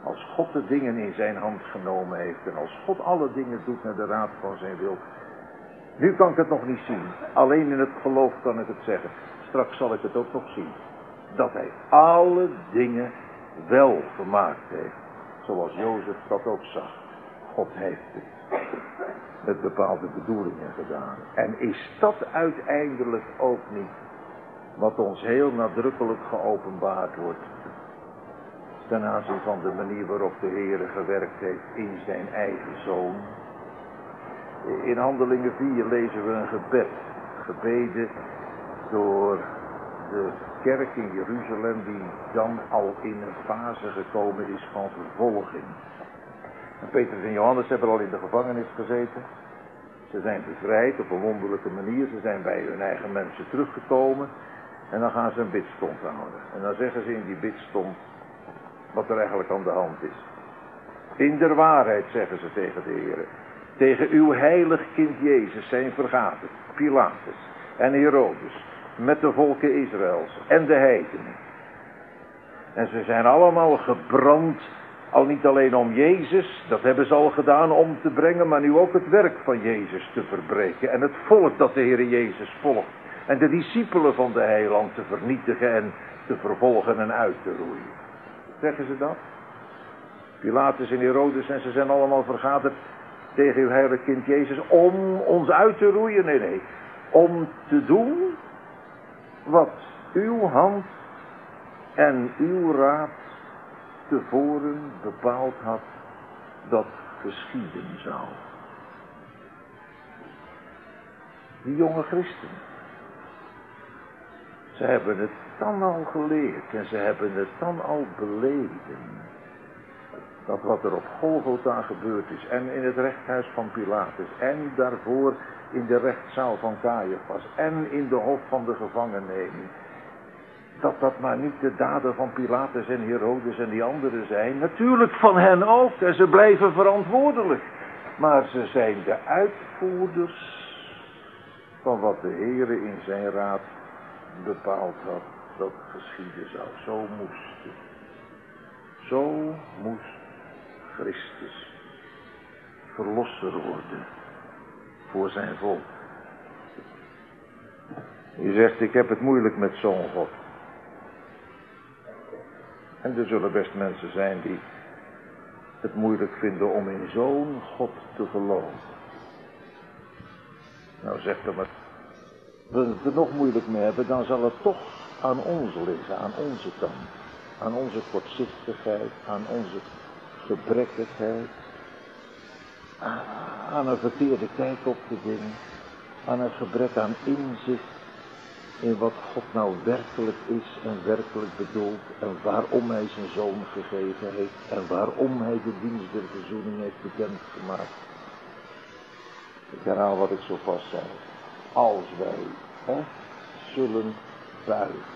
Als God de dingen in zijn hand genomen heeft en als God alle dingen doet naar de raad van zijn wil. Nu kan ik het nog niet zien. Alleen in het geloof kan ik het zeggen. Straks zal ik het ook nog zien. Dat hij alle dingen wel vermaakt heeft. Zoals Jozef dat ook zag. God heeft het met bepaalde bedoelingen gedaan. En is dat uiteindelijk ook niet wat ons heel nadrukkelijk geopenbaard wordt ten aanzien van de manier waarop de Heere gewerkt heeft in zijn eigen Zoon? In Handelingen vier lezen we een gebed, gebeden door de kerk in Jeruzalem die dan al in een fase gekomen is van vervolging. En Petrus en Johannes hebben al in de gevangenis gezeten. Ze zijn bevrijd op een wonderlijke manier. Ze zijn bij hun eigen mensen teruggekomen. En dan gaan ze een bidstond houden. En dan zeggen ze in die bidstond wat er eigenlijk aan de hand is. In der waarheid, zeggen ze tegen de Heer. Tegen uw heilig kind Jezus zijn vergaderd Pilatus en Herodes met de volken Israëls en de heidenen. En ze zijn allemaal gebrand, al niet alleen om Jezus, dat hebben ze al gedaan om te brengen, maar nu ook het werk van Jezus te verbreken. En het volk dat de Heer Jezus volgt. En de discipelen van de heiland te vernietigen en te vervolgen en uit te roeien. Zeggen ze dat? Pilatus en Herodes en ze zijn allemaal vergaderd tegen uw heilige kind Jezus om ons uit te roeien? Nee, nee. Om te doen wat uw hand en uw raad tevoren bepaald had dat geschieden zou. Die jonge christenen. Ze hebben het dan al geleerd en ze hebben het dan al beleden. Dat wat er op Golgotha gebeurd is en in het rechthuis van Pilatus en daarvoor in de rechtszaal van Caiaphas en in de hof van de gevangenneming. Dat dat maar niet de daden van Pilatus en Herodes en die anderen zijn. Natuurlijk van hen ook en ze blijven verantwoordelijk. Maar ze zijn de uitvoerders van wat de Heere in zijn raad bepaald had dat geschieden zou. Zo moest het. Zo moest Christus verlosser worden voor zijn volk. Je zegt, ik heb het moeilijk met zo'n God. En er zullen best mensen zijn die het moeilijk vinden om in zo'n God te geloven. Nou zegt er maar, we het er nog moeilijk mee hebben, dan zal het toch aan ons liggen, aan onze kant. Aan onze kortzichtigheid, aan onze gebrekkigheid. Aan een verkeerde kijk op de dingen. Aan een gebrek aan inzicht in wat God nou werkelijk is en werkelijk bedoelt. En waarom hij zijn zoon gegeven heeft. En waarom hij de dienst der verzoening heeft bekendgemaakt. Ik herhaal wat ik zo vast zei. Als wij echt zullen buigen.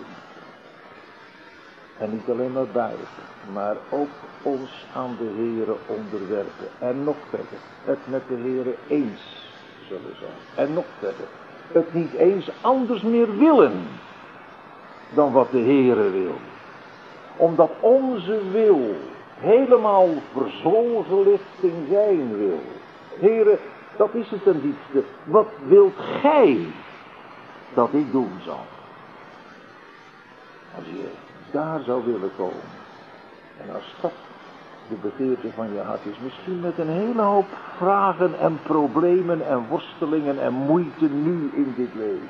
En niet alleen maar buigen, maar ook ons aan de Heere onderwerpen. En nog verder, het met de Heere eens zullen zijn. En nog verder, het niet eens anders meer willen dan wat de Heere wil. Omdat onze wil helemaal verzwolgen ligt in zijn wil. Heere, dat is het ten diepste. Wat wilt gij dat ik doen zal? Als je daar zou willen komen. En als dat de begeerte van je hart is, misschien met een hele hoop vragen en problemen en worstelingen en moeite nu in dit leven.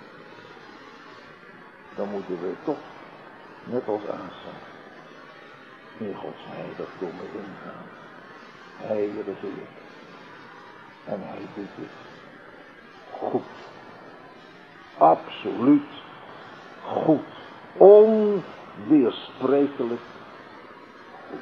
Dan moeten we toch, net als Asa, in Gods heiligdom ingaan. Hij regeert. En hij doet het goed. Absoluut goed. Onweersprekelijk goed.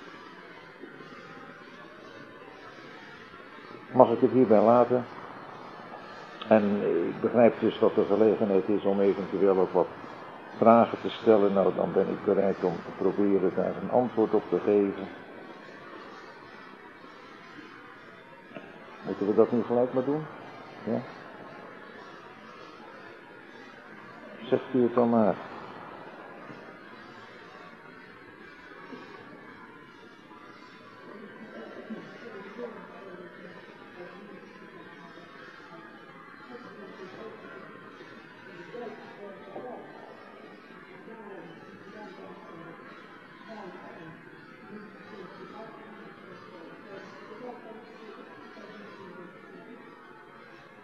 Mag ik het hierbij laten? En ik begrijp dus dat er gelegenheid is om eventueel ook wat vragen te stellen. Nou, dan ben ik bereid om te proberen daar een antwoord op te geven. Moeten we dat nu gelijk maar doen? Ja? Zegt u het dan maar.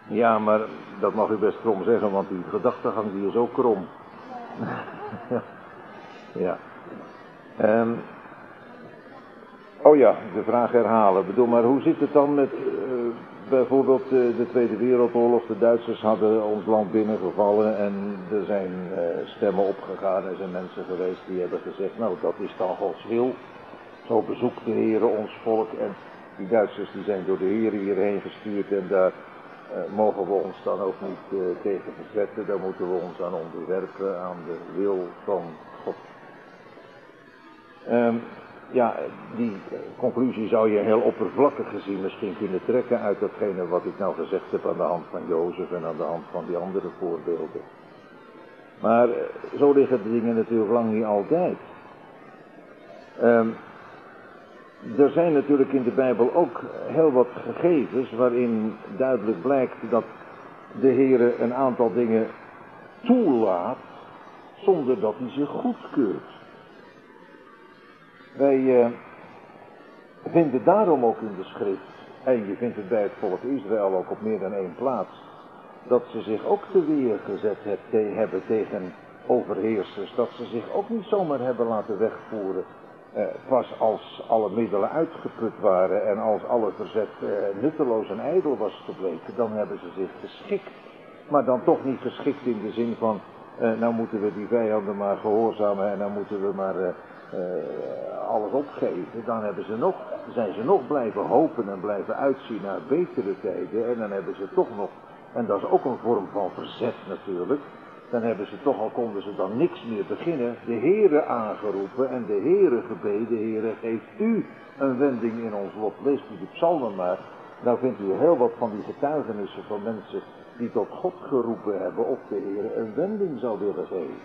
Ja, maar dat mag u best krom zeggen, want die gedachtegang die is ook krom. Ja. Um, oh ja, de vraag herhalen. Ik bedoel, maar hoe zit het dan met uh, bijvoorbeeld uh, de Tweede Wereldoorlog? De Duitsers hadden ons land binnengevallen en er zijn uh, stemmen opgegaan. Er zijn mensen geweest die hebben gezegd, nou dat is dan Gods wil. Zo bezoekt de Heere ons volk en die Duitsers die zijn door de Heere hierheen gestuurd en daar uh, mogen we ons dan ook niet uh, tegen verzetten. Daar moeten we ons aan onderwerpen, aan de wil van God. Um, ja, die conclusie zou je heel oppervlakkig gezien misschien kunnen trekken uit datgene wat ik nou gezegd heb aan de hand van Jozef en aan de hand van die andere voorbeelden. Maar uh, zo liggen de dingen natuurlijk lang niet altijd. Um, Er zijn natuurlijk in de Bijbel ook heel wat gegevens waarin duidelijk blijkt dat de Heere een aantal dingen toelaat zonder dat hij ze goedkeurt. Wij uh, vinden daarom ook in de schrift, en je vindt het bij het volk Israël ook op meer dan één plaats, dat ze zich ook te weer gezet hebben tegen overheersers, dat ze zich ook niet zomaar hebben laten wegvoeren. Uh, pas als alle middelen uitgeput waren en als alle verzet uh, nutteloos en ijdel was gebleken, dan hebben ze zich geschikt. Maar dan toch niet geschikt in de zin van, uh, nou moeten we die vijanden maar gehoorzamen en nou moeten we maar uh, uh, alles opgeven. Dan hebben ze nog, zijn ze nog blijven hopen en blijven uitzien naar betere tijden en dan hebben ze toch nog, en dat is ook een vorm van verzet natuurlijk, dan hebben ze toch, al konden ze dan niks meer beginnen, de Heere aangeroepen en de Heere gebeden. Heere, geeft u een wending in ons lot. Leest u de psalmen maar, nou vindt u heel wat van die getuigenissen van mensen die tot God geroepen hebben of de Heere een wending zou willen geven.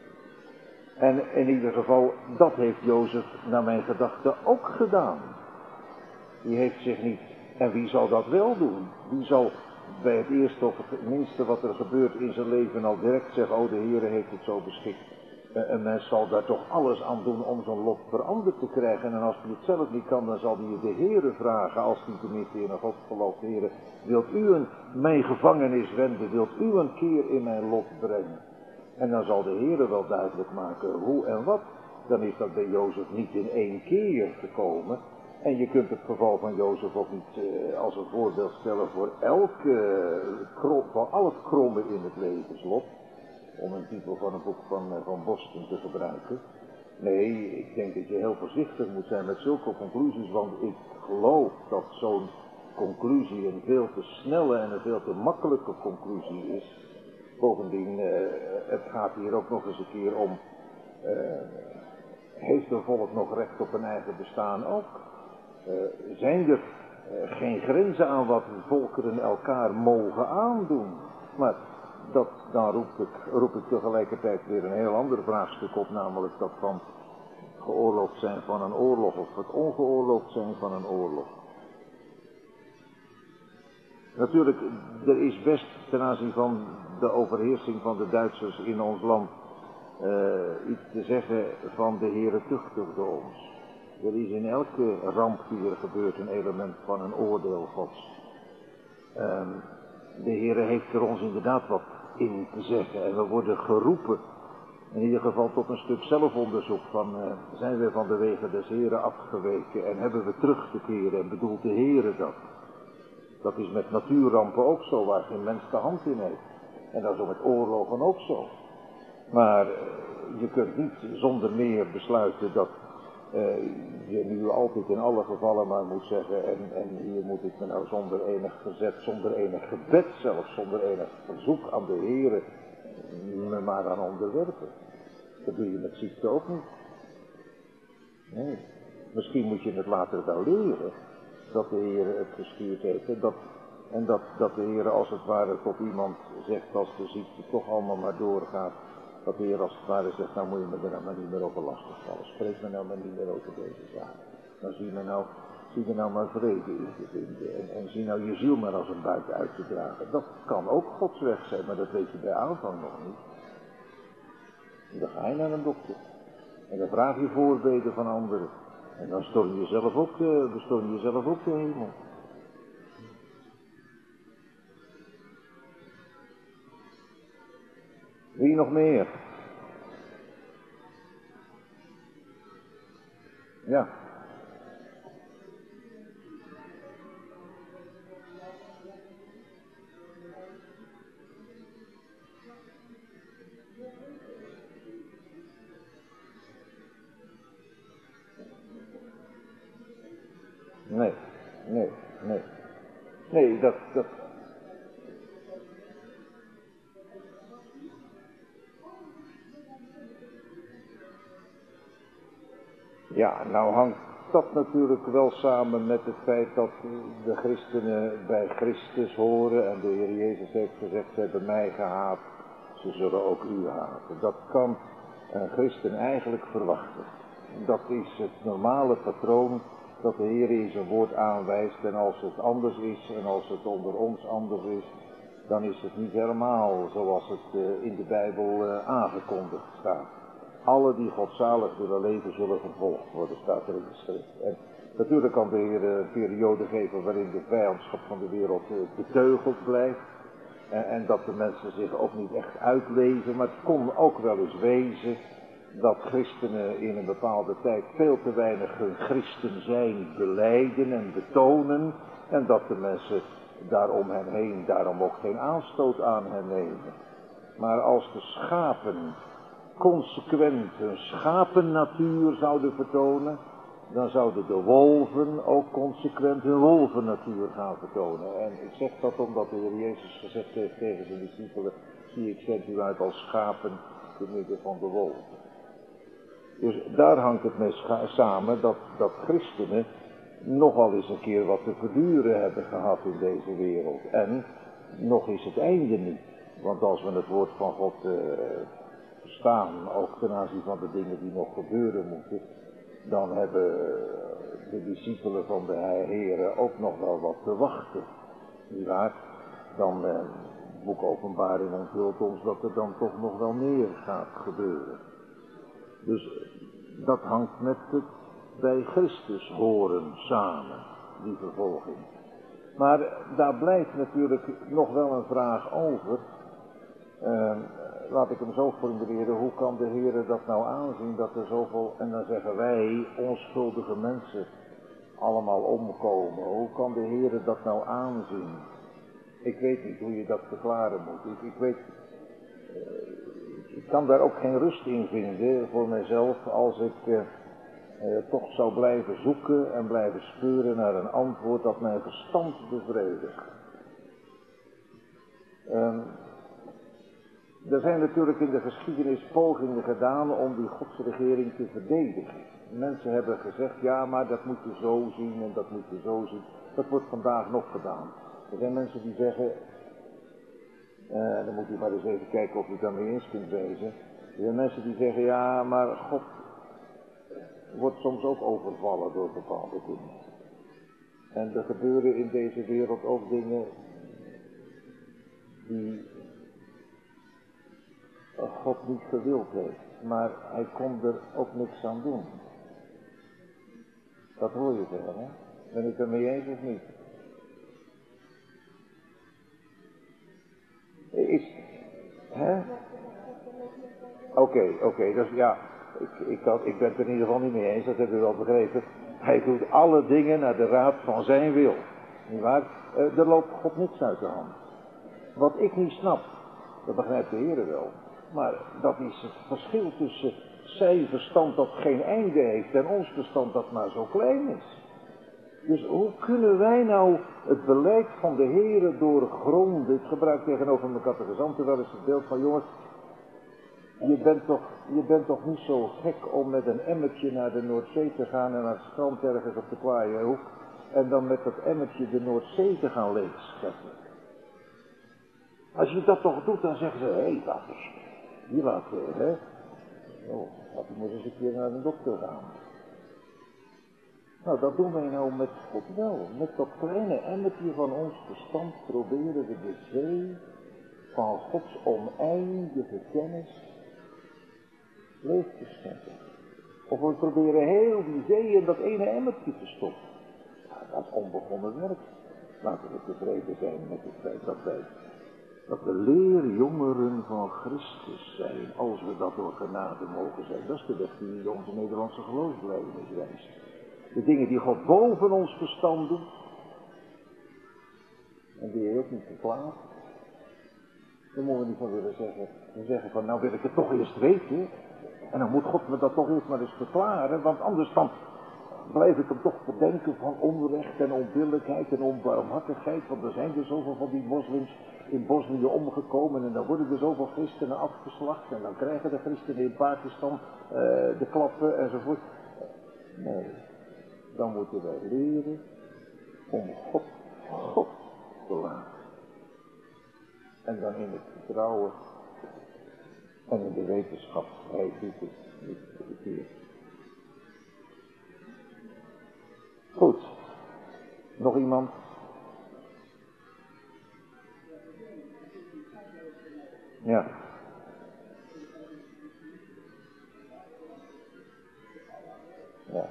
En in ieder geval, dat heeft Jozef naar mijn gedachte ook gedaan. Die heeft zich niet, en wie zal dat wel doen? Wie zal bij het eerste of het minste wat er gebeurt in zijn leven al direct zeggen, oh de Heere heeft het zo beschikt. Uh, een mens zal daar toch alles aan doen om zijn lot veranderd te krijgen. En als hij het zelf niet kan, dan zal hij de Heere vragen, als hij tenminste in een God gelooft. Heere, wilt u een, mijn gevangenis wenden, wilt u een keer in mijn lot brengen? En dan zal de Heere wel duidelijk maken hoe en wat. Dan is dat bij Jozef niet in één keer gekomen. En je kunt het geval van Jozef ook niet uh, als een voorbeeld stellen voor elke, uh, krom, voor al het kromme in het levenslot. Om een titel van een boek van, uh, van Boston te gebruiken. Nee, ik denk dat je heel voorzichtig moet zijn met zulke conclusies, want ik geloof dat zo'n conclusie een veel te snelle en een veel te makkelijke conclusie is. Bovendien, uh, het gaat hier ook nog eens een keer om, uh, heeft een volk nog recht op een eigen bestaan ook? Uh, zijn er uh, geen grenzen aan wat volkeren elkaar mogen aandoen? Maar dat, dan roep ik, roep ik tegelijkertijd weer een heel ander vraagstuk op, namelijk dat van geoorloofd zijn van een oorlog of het ongeoorloofd zijn van een oorlog. Natuurlijk, er is best ten aanzien van de overheersing van de Duitsers in ons land uh, iets te zeggen van de Heere tuchtigde ons. Er is in elke ramp die er gebeurt een element van een oordeel Gods. Um, de Heere heeft er ons inderdaad wat in te zeggen en we worden geroepen, in ieder geval tot een stuk zelfonderzoek van, uh, zijn we van de wegen des Heere afgeweken en hebben we terug te keren en bedoelt de Heere dat? Dat is met natuurrampen ook zo, waar geen mens de hand in heeft. En dat is ook met oorlogen ook zo. Maar uh, je kunt niet zonder meer besluiten dat uh, je nu altijd in alle gevallen maar moet zeggen, en, en hier moet ik me nou zonder enig verzet, zonder enig gebed zelfs, zonder enig verzoek aan de Heere, me maar aan onderwerpen. Dat doe je met ziekte ook niet. Nee. Misschien moet je het later wel leren, dat de Heere het gestuurd heeft. En dat, en dat, dat de Heere als het ware tot iemand zegt, als de ziekte toch allemaal maar doorgaat, dat de Heer als het ware zegt, nou moet je me er nou maar niet meer over lastig vallen. Spreek me nou maar niet meer over deze zaak. Dan zie me nou, zie me nou maar vrede in te vinden. En, en zie nou je ziel maar als een buit uit te dragen. Dat kan ook Gods weg zijn, maar dat weet je bij aanvang nog niet. En dan ga je naar een dokter. En dan vraag je voorbeden van anderen. En dan storm je zelf ook de, bestorm je zelf ook de hemel. Wie nog meer? Ja. Nee, nee, nee. Nee, dat, dat... Ja, nou hangt dat natuurlijk wel samen met het feit dat de christenen bij Christus horen en de Heer Jezus heeft gezegd, ze hebben mij gehaat, ze zullen ook u haten. Dat kan een christen eigenlijk verwachten. Dat is het normale patroon dat de Heer in zijn woord aanwijst en als het anders is en als het onder ons anders is, dan is het niet helemaal zoals het in de Bijbel aangekondigd staat. Alle die godzalig willen leven zullen vervolgd worden, staat er in de schrift. En natuurlijk kan de Heer een periode geven waarin de vijandschap van de wereld beteugeld blijft. En, en dat de mensen zich ook niet echt uitleven. Maar het kon ook wel eens wezen dat christenen in een bepaalde tijd veel te weinig hun christen zijn belijden en betonen. En dat de mensen daar om hen heen daarom ook geen aanstoot aan hen nemen. Maar als de schapen consequent hun schapennatuur zouden vertonen, dan zouden de wolven ook consequent hun wolvennatuur gaan vertonen. En ik zeg dat omdat de Heer Jezus gezegd heeft tegen zijn discipelen, zie ik zend u uit als schapen te midden van de wolven. Dus daar hangt het mee samen dat, dat christenen nogal eens een keer wat te verduren hebben gehad in deze wereld. En nog is het einde niet. Want als we het woord van God uh, verstaan, ook ten aanzien van de dingen die nog gebeuren moeten, dan hebben de discipelen van de Heere ook nog wel wat te wachten. Niet waar? Dan, uh, boek Openbaring onthult ons dat er dan toch nog wel meer gaat gebeuren. Dus dat hangt met het bij Christus horen samen, die vervolging. Maar daar blijft natuurlijk nog wel een vraag over. Uh, laat ik hem zo formuleren, hoe kan de Heer dat nou aanzien dat er zoveel, en dan zeggen wij, onschuldige mensen, allemaal omkomen. Hoe kan de Heer dat nou aanzien? Ik weet niet hoe je dat verklaren moet. Ik, ik weet, uh, ik kan daar ook geen rust in vinden voor mezelf als ik uh, uh, toch zou blijven zoeken en blijven speuren naar een antwoord dat mijn verstand bevredigt. Uh, Er zijn natuurlijk in de geschiedenis pogingen gedaan om die godsregering te verdedigen. Mensen hebben gezegd, ja, maar dat moet je zo zien en dat moet je zo zien. Dat wordt vandaag nog gedaan. Er zijn mensen die zeggen, uh, dan moet u maar eens even kijken of u het daarmee eens kunt wezen. Er zijn mensen die zeggen, ja, maar God wordt soms ook overvallen door bepaalde dingen. En er gebeuren in deze wereld ook dingen die God niet gewild heeft, maar hij kon er ook niks aan doen. Dat hoor je zeggen, hè? Ben ik er mee eens of niet? Is, hè? Oké, okay, oké, okay, dus ja, ik, ik, had, ik ben het er in ieder geval niet mee eens, dat hebben we wel begrepen. Hij doet alle dingen naar de raad van zijn wil, nietwaar? Uh, er loopt God niks uit de hand. Wat ik niet snap, dat begrijpt de Heer wel. Maar dat is het verschil tussen zijn verstand dat geen einde heeft en ons verstand dat maar zo klein is. Dus hoe kunnen wij nou het beleid van de Heere doorgronden? Ik gebruik tegenover mijn catechisant wel eens het beeld van, jongens, je bent, toch, je bent toch niet zo gek om met een emmertje naar de Noordzee te gaan en naar het strand ergens op de Kwaaienhoek en dan met dat emmertje de Noordzee te gaan leegscheppen. Als je dat toch doet, dan zeggen ze, hé, hey, dat is... Die laat, hè? Oh, dat moet eens een keer naar de dokter gaan. Nou, dat doen wij nou met God wel. Met dat kleine emmertje van ons verstand proberen we de zee van Gods oneindige kennis leeg te scheppen. Of we proberen heel die zee in dat ene emmertje te stoppen. Ja, dat is onbegonnen werk. Laten we tevreden zijn met het feit dat wij Dat we leerjongeren van Christus zijn, als we dat door genade mogen zijn. Dat is de weg die onze Nederlandse geloofsbelijdenis wijst. De dingen die God boven ons verstand doet. En die hij ook niet verklaart. Dan moeten we niet van willen zeggen. We zeggen van, nou wil ik het toch eerst weten. En dan moet God me dat toch eerst maar eens verklaren. Want anders dan blijf ik hem toch verdenken van onrecht en onbillijkheid en onbarmhartigheid. Want er zijn er zoveel van die moslims in Bosnië omgekomen. En dan worden er zoveel christenen afgeslacht. En dan krijgen de christenen in Pakistan uh, de klappen enzovoort. Nee, dan moeten wij leren om God, God te laten. En dan in het vertrouwen en in de wetenschap, hij doet het niet verkeerd. Goed, nog iemand? Ja. Ja.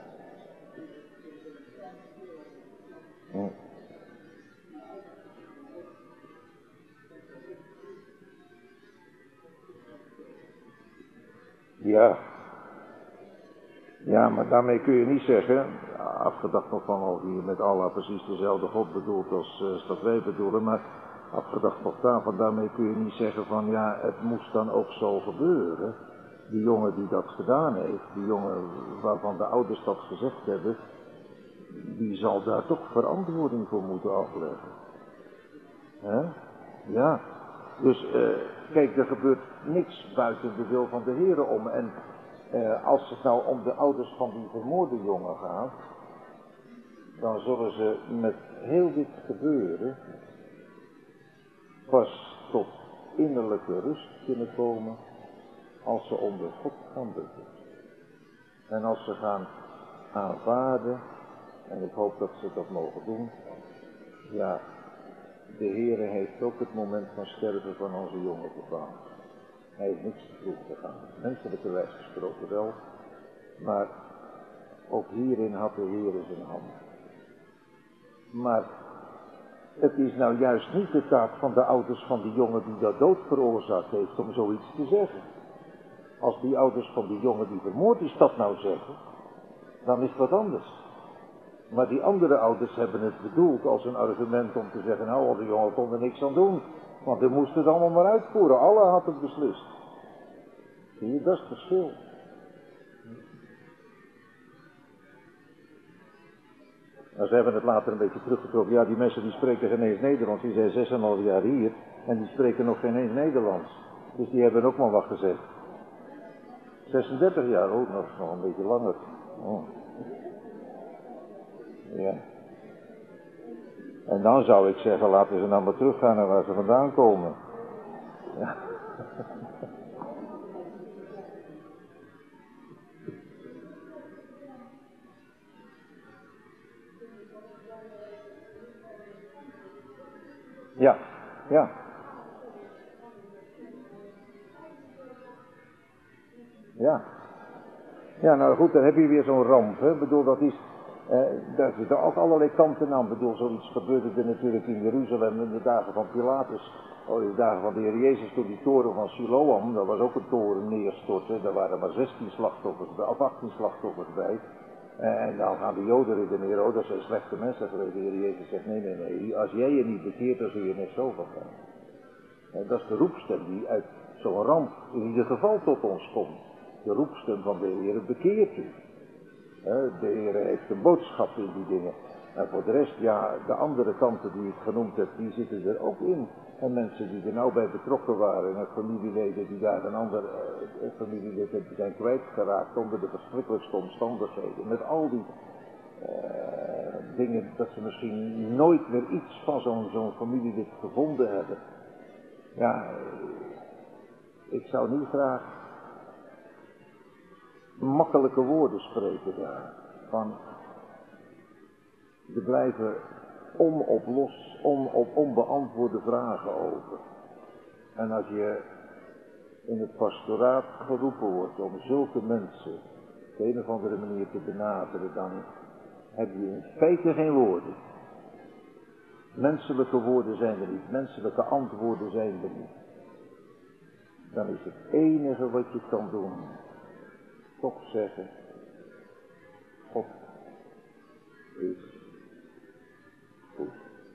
Hm. Ja. Ja, maar daarmee kun je niet zeggen, afgedacht nog van of hier met Allah precies dezelfde God bedoelt als uh, dat wij bedoelen, maar afgedacht nog daarvan, daarmee kun je niet zeggen van ja, het moest dan ook zo gebeuren. Die jongen die dat gedaan heeft, die jongen waarvan de ouders dat gezegd hebben, die zal daar toch verantwoording voor moeten afleggen. Hè? Ja. Dus uh, kijk, er gebeurt niks buiten de wil van de Heere om. En uh, als het nou om de ouders van die vermoorde jongen gaat, dan zullen ze met heel dit gebeuren pas tot innerlijke rust kunnen komen als ze onder God gaan bukken. En als ze gaan aanvaarden, en ik hoop dat ze dat mogen doen, ja, de Heere heeft ook het moment van sterven van onze jongen bepaald. Hij heeft niks te vroeg gegaan. Menselijkerwijs gesproken wel, maar ook hierin had de Heere zijn hand. Maar het is nou juist niet de taak van de ouders van die jongen die dat dood veroorzaakt heeft om zoiets te zeggen. Als die ouders van die jongen die vermoord is dat nou zeggen, dan is het wat anders. Maar die andere ouders hebben het bedoeld als een argument om te zeggen, nou, de jongen kon er niks aan doen. Want hij moest het allemaal maar uitvoeren. Allah had het beslist. Zie je, dat is het verschil. Nou, ze hebben het later een beetje teruggetrokken. Ja, die mensen die spreken geen eens Nederlands. Die zijn zes en een half jaar hier. En die spreken nog geen eens Nederlands. Dus die hebben ook maar wat gezegd. zesendertig jaar ook nog, nog een beetje langer. Oh. Ja. En dan zou ik zeggen, laten ze nou maar teruggaan naar waar ze vandaan komen. Ja. Ja, ja. Ja. Ja, nou goed, dan heb je weer zo'n ramp, hè. Ik bedoel, dat is... Uh, daar zitten ook allerlei kanten aan. Ik bedoel, zoiets gebeurde er natuurlijk in Jeruzalem in de dagen van Pilatus. Oh, in de dagen van de Heer Jezus, toen die toren van Siloam, dat was ook een toren neerstorten. Daar waren maar zestien slachtoffers bij, of achttien slachtoffers bij. Uh, en dan gaan de Joden redeneren, oh, dat zijn slechte mensen geweest. De Heer Jezus zegt, nee, nee, nee, als jij je niet bekeert, dan zul je net zo van gaan. Uh, dat is de roepstem die uit zo'n ramp in ieder geval tot ons komt. De roepstem van de Heer, bekeert u. De Heer heeft een boodschap in die dingen. En voor de rest, ja, de andere kanten die ik genoemd heb, die zitten er ook in. En mensen die er nou bij betrokken waren, en familieleden die daar een ander uh, familielid zijn kwijtgeraakt onder de verschrikkelijkste omstandigheden. Met al die uh, dingen dat ze misschien nooit meer iets van zo'n zo'n familielid gevonden hebben. Ja, ik zou niet graag makkelijke woorden spreken daar. Van, er blijven onoplos, onop, onbeantwoorde vragen over. En als je in het pastoraat geroepen wordt om zulke mensen op de een of andere manier te benaderen, dan heb je in feite geen woorden. Menselijke woorden zijn er niet, menselijke antwoorden zijn er niet. Dan is het enige wat je kan doen, toch zeggen, God is goed.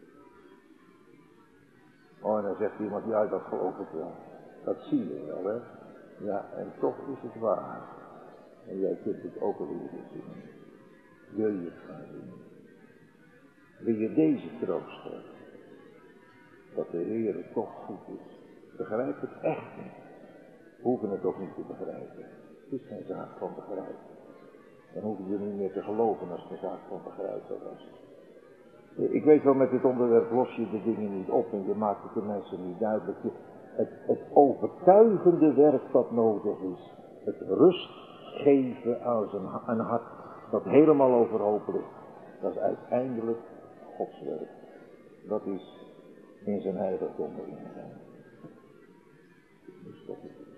Oh, en dan zegt iemand, ja, dat geloof ik wel. Dat zie je wel, hè. Ja, en toch is het waar. En jij kunt het ook alweer zien. Wil je het gaan zien? Wil je deze troost hebben? Dat de Heer toch goed is. Begrijp het echt niet. We hoeven het ook niet te begrijpen. Het is geen zaak van begrijpen. Dan hoef je er niet meer te geloven als het een zaak van begrijpen was. Ik weet wel, met dit onderwerp los je de dingen niet op en je maakt het de mensen niet duidelijk. Het, het overtuigende werk dat nodig is. Het rust geven aan zijn, een hart dat helemaal overhoop ligt. Dat is uiteindelijk Gods werk. Dat is in zijn heiligdom ingaan. Dus dat is het.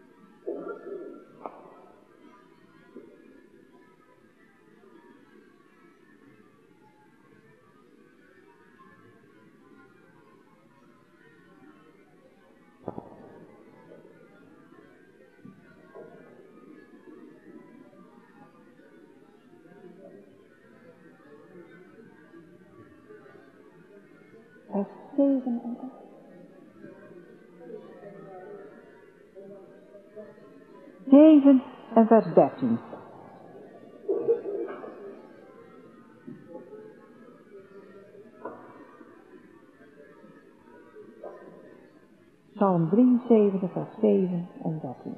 Vers zeven en acht. zeven en vers dertien. Psalm drieënzeventig, vers zeven en dertien.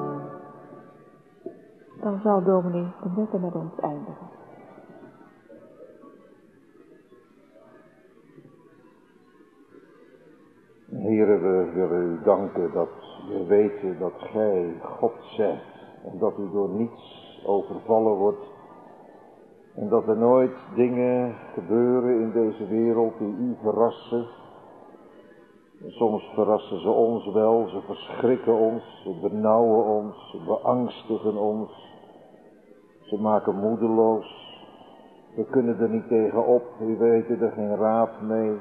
Dan zal dominee Annette met ons eindigen. Heere, we willen u danken dat we weten dat gij God zijt en dat u door niets overvallen wordt en dat er nooit dingen gebeuren in deze wereld die u verrassen. En soms verrassen ze ons wel, ze verschrikken ons, ze benauwen ons, ze beangstigen ons, ze maken moedeloos. We kunnen er niet tegen op, we weten er geen raad mee.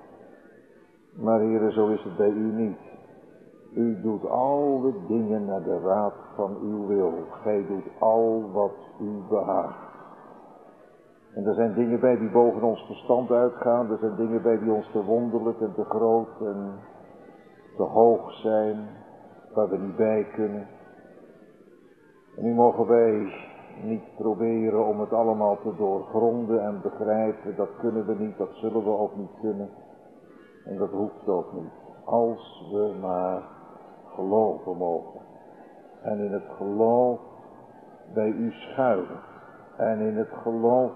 Maar Heere, zo is het bij u niet. U doet alle dingen naar de raad van uw wil. Gij doet al wat u behaagt. En er zijn dingen bij die boven ons verstand uitgaan. Er zijn dingen bij die ons te wonderlijk en te groot en te hoog zijn. Waar we niet bij kunnen. En nu mogen wij niet proberen om het allemaal te doorgronden en begrijpen. Dat kunnen we niet, dat zullen we ook niet kunnen. En dat hoeft ook niet. Als we maar geloven mogen. En in het geloof bij u schuilen. En in het geloof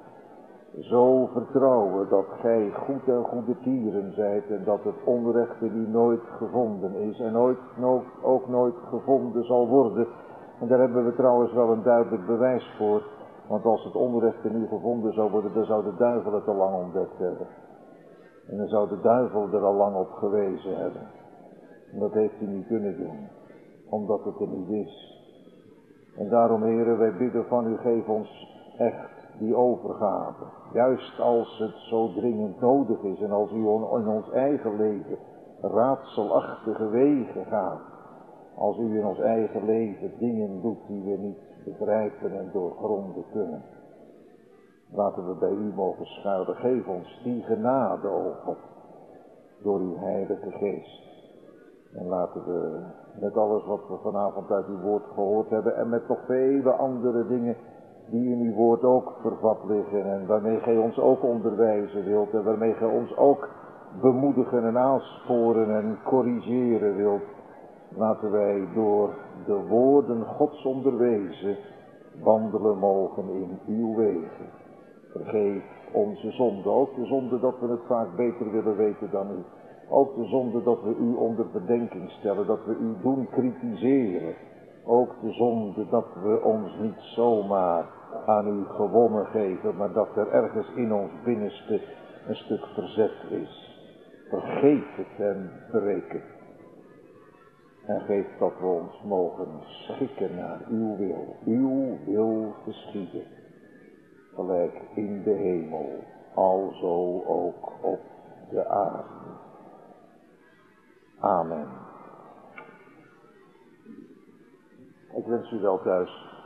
zo vertrouwen dat gij goed en goede tieren zijt. En dat het onrecht in u nooit gevonden is. En ooit, ook nooit gevonden zal worden. En daar hebben we trouwens wel een duidelijk bewijs voor. Want als het onrecht in u gevonden zou worden, dan zou de duivel het al lang ontdekt hebben. En dan zou de duivel er al lang op gewezen hebben. En dat heeft hij niet kunnen doen. Omdat het er niet is. En daarom, Heere, wij bidden van u, geef ons echt die overgave. Juist als het zo dringend nodig is. En als u in ons eigen leven raadselachtige wegen gaat. Als u in ons eigen leven dingen doet die we niet begrijpen en doorgronden kunnen. Laten we bij u mogen schuilen. Geef ons die genade, o God, door uw Heilige Geest. En laten we met alles wat we vanavond uit uw woord gehoord hebben en met nog vele andere dingen die in uw woord ook vervat liggen en waarmee gij ons ook onderwijzen wilt en waarmee gij ons ook bemoedigen en aansporen en corrigeren wilt. Laten wij door de woorden Gods onderwezen wandelen mogen in uw wegen. Vergeef onze zonde, ook de zonde dat we het vaak beter willen weten dan u. Ook de zonde dat we u onder bedenking stellen, dat we u doen kritiseren. Ook de zonde dat we ons niet zomaar aan u gewonnen geven, maar dat er ergens in ons binnenste een stuk verzet is. Vergeef het en breek het. En geef dat we ons mogen schikken naar uw wil. Uw wil geschieden. Gelijk in de hemel, alzo ook op de aarde. Amen. Ik wens u wel thuis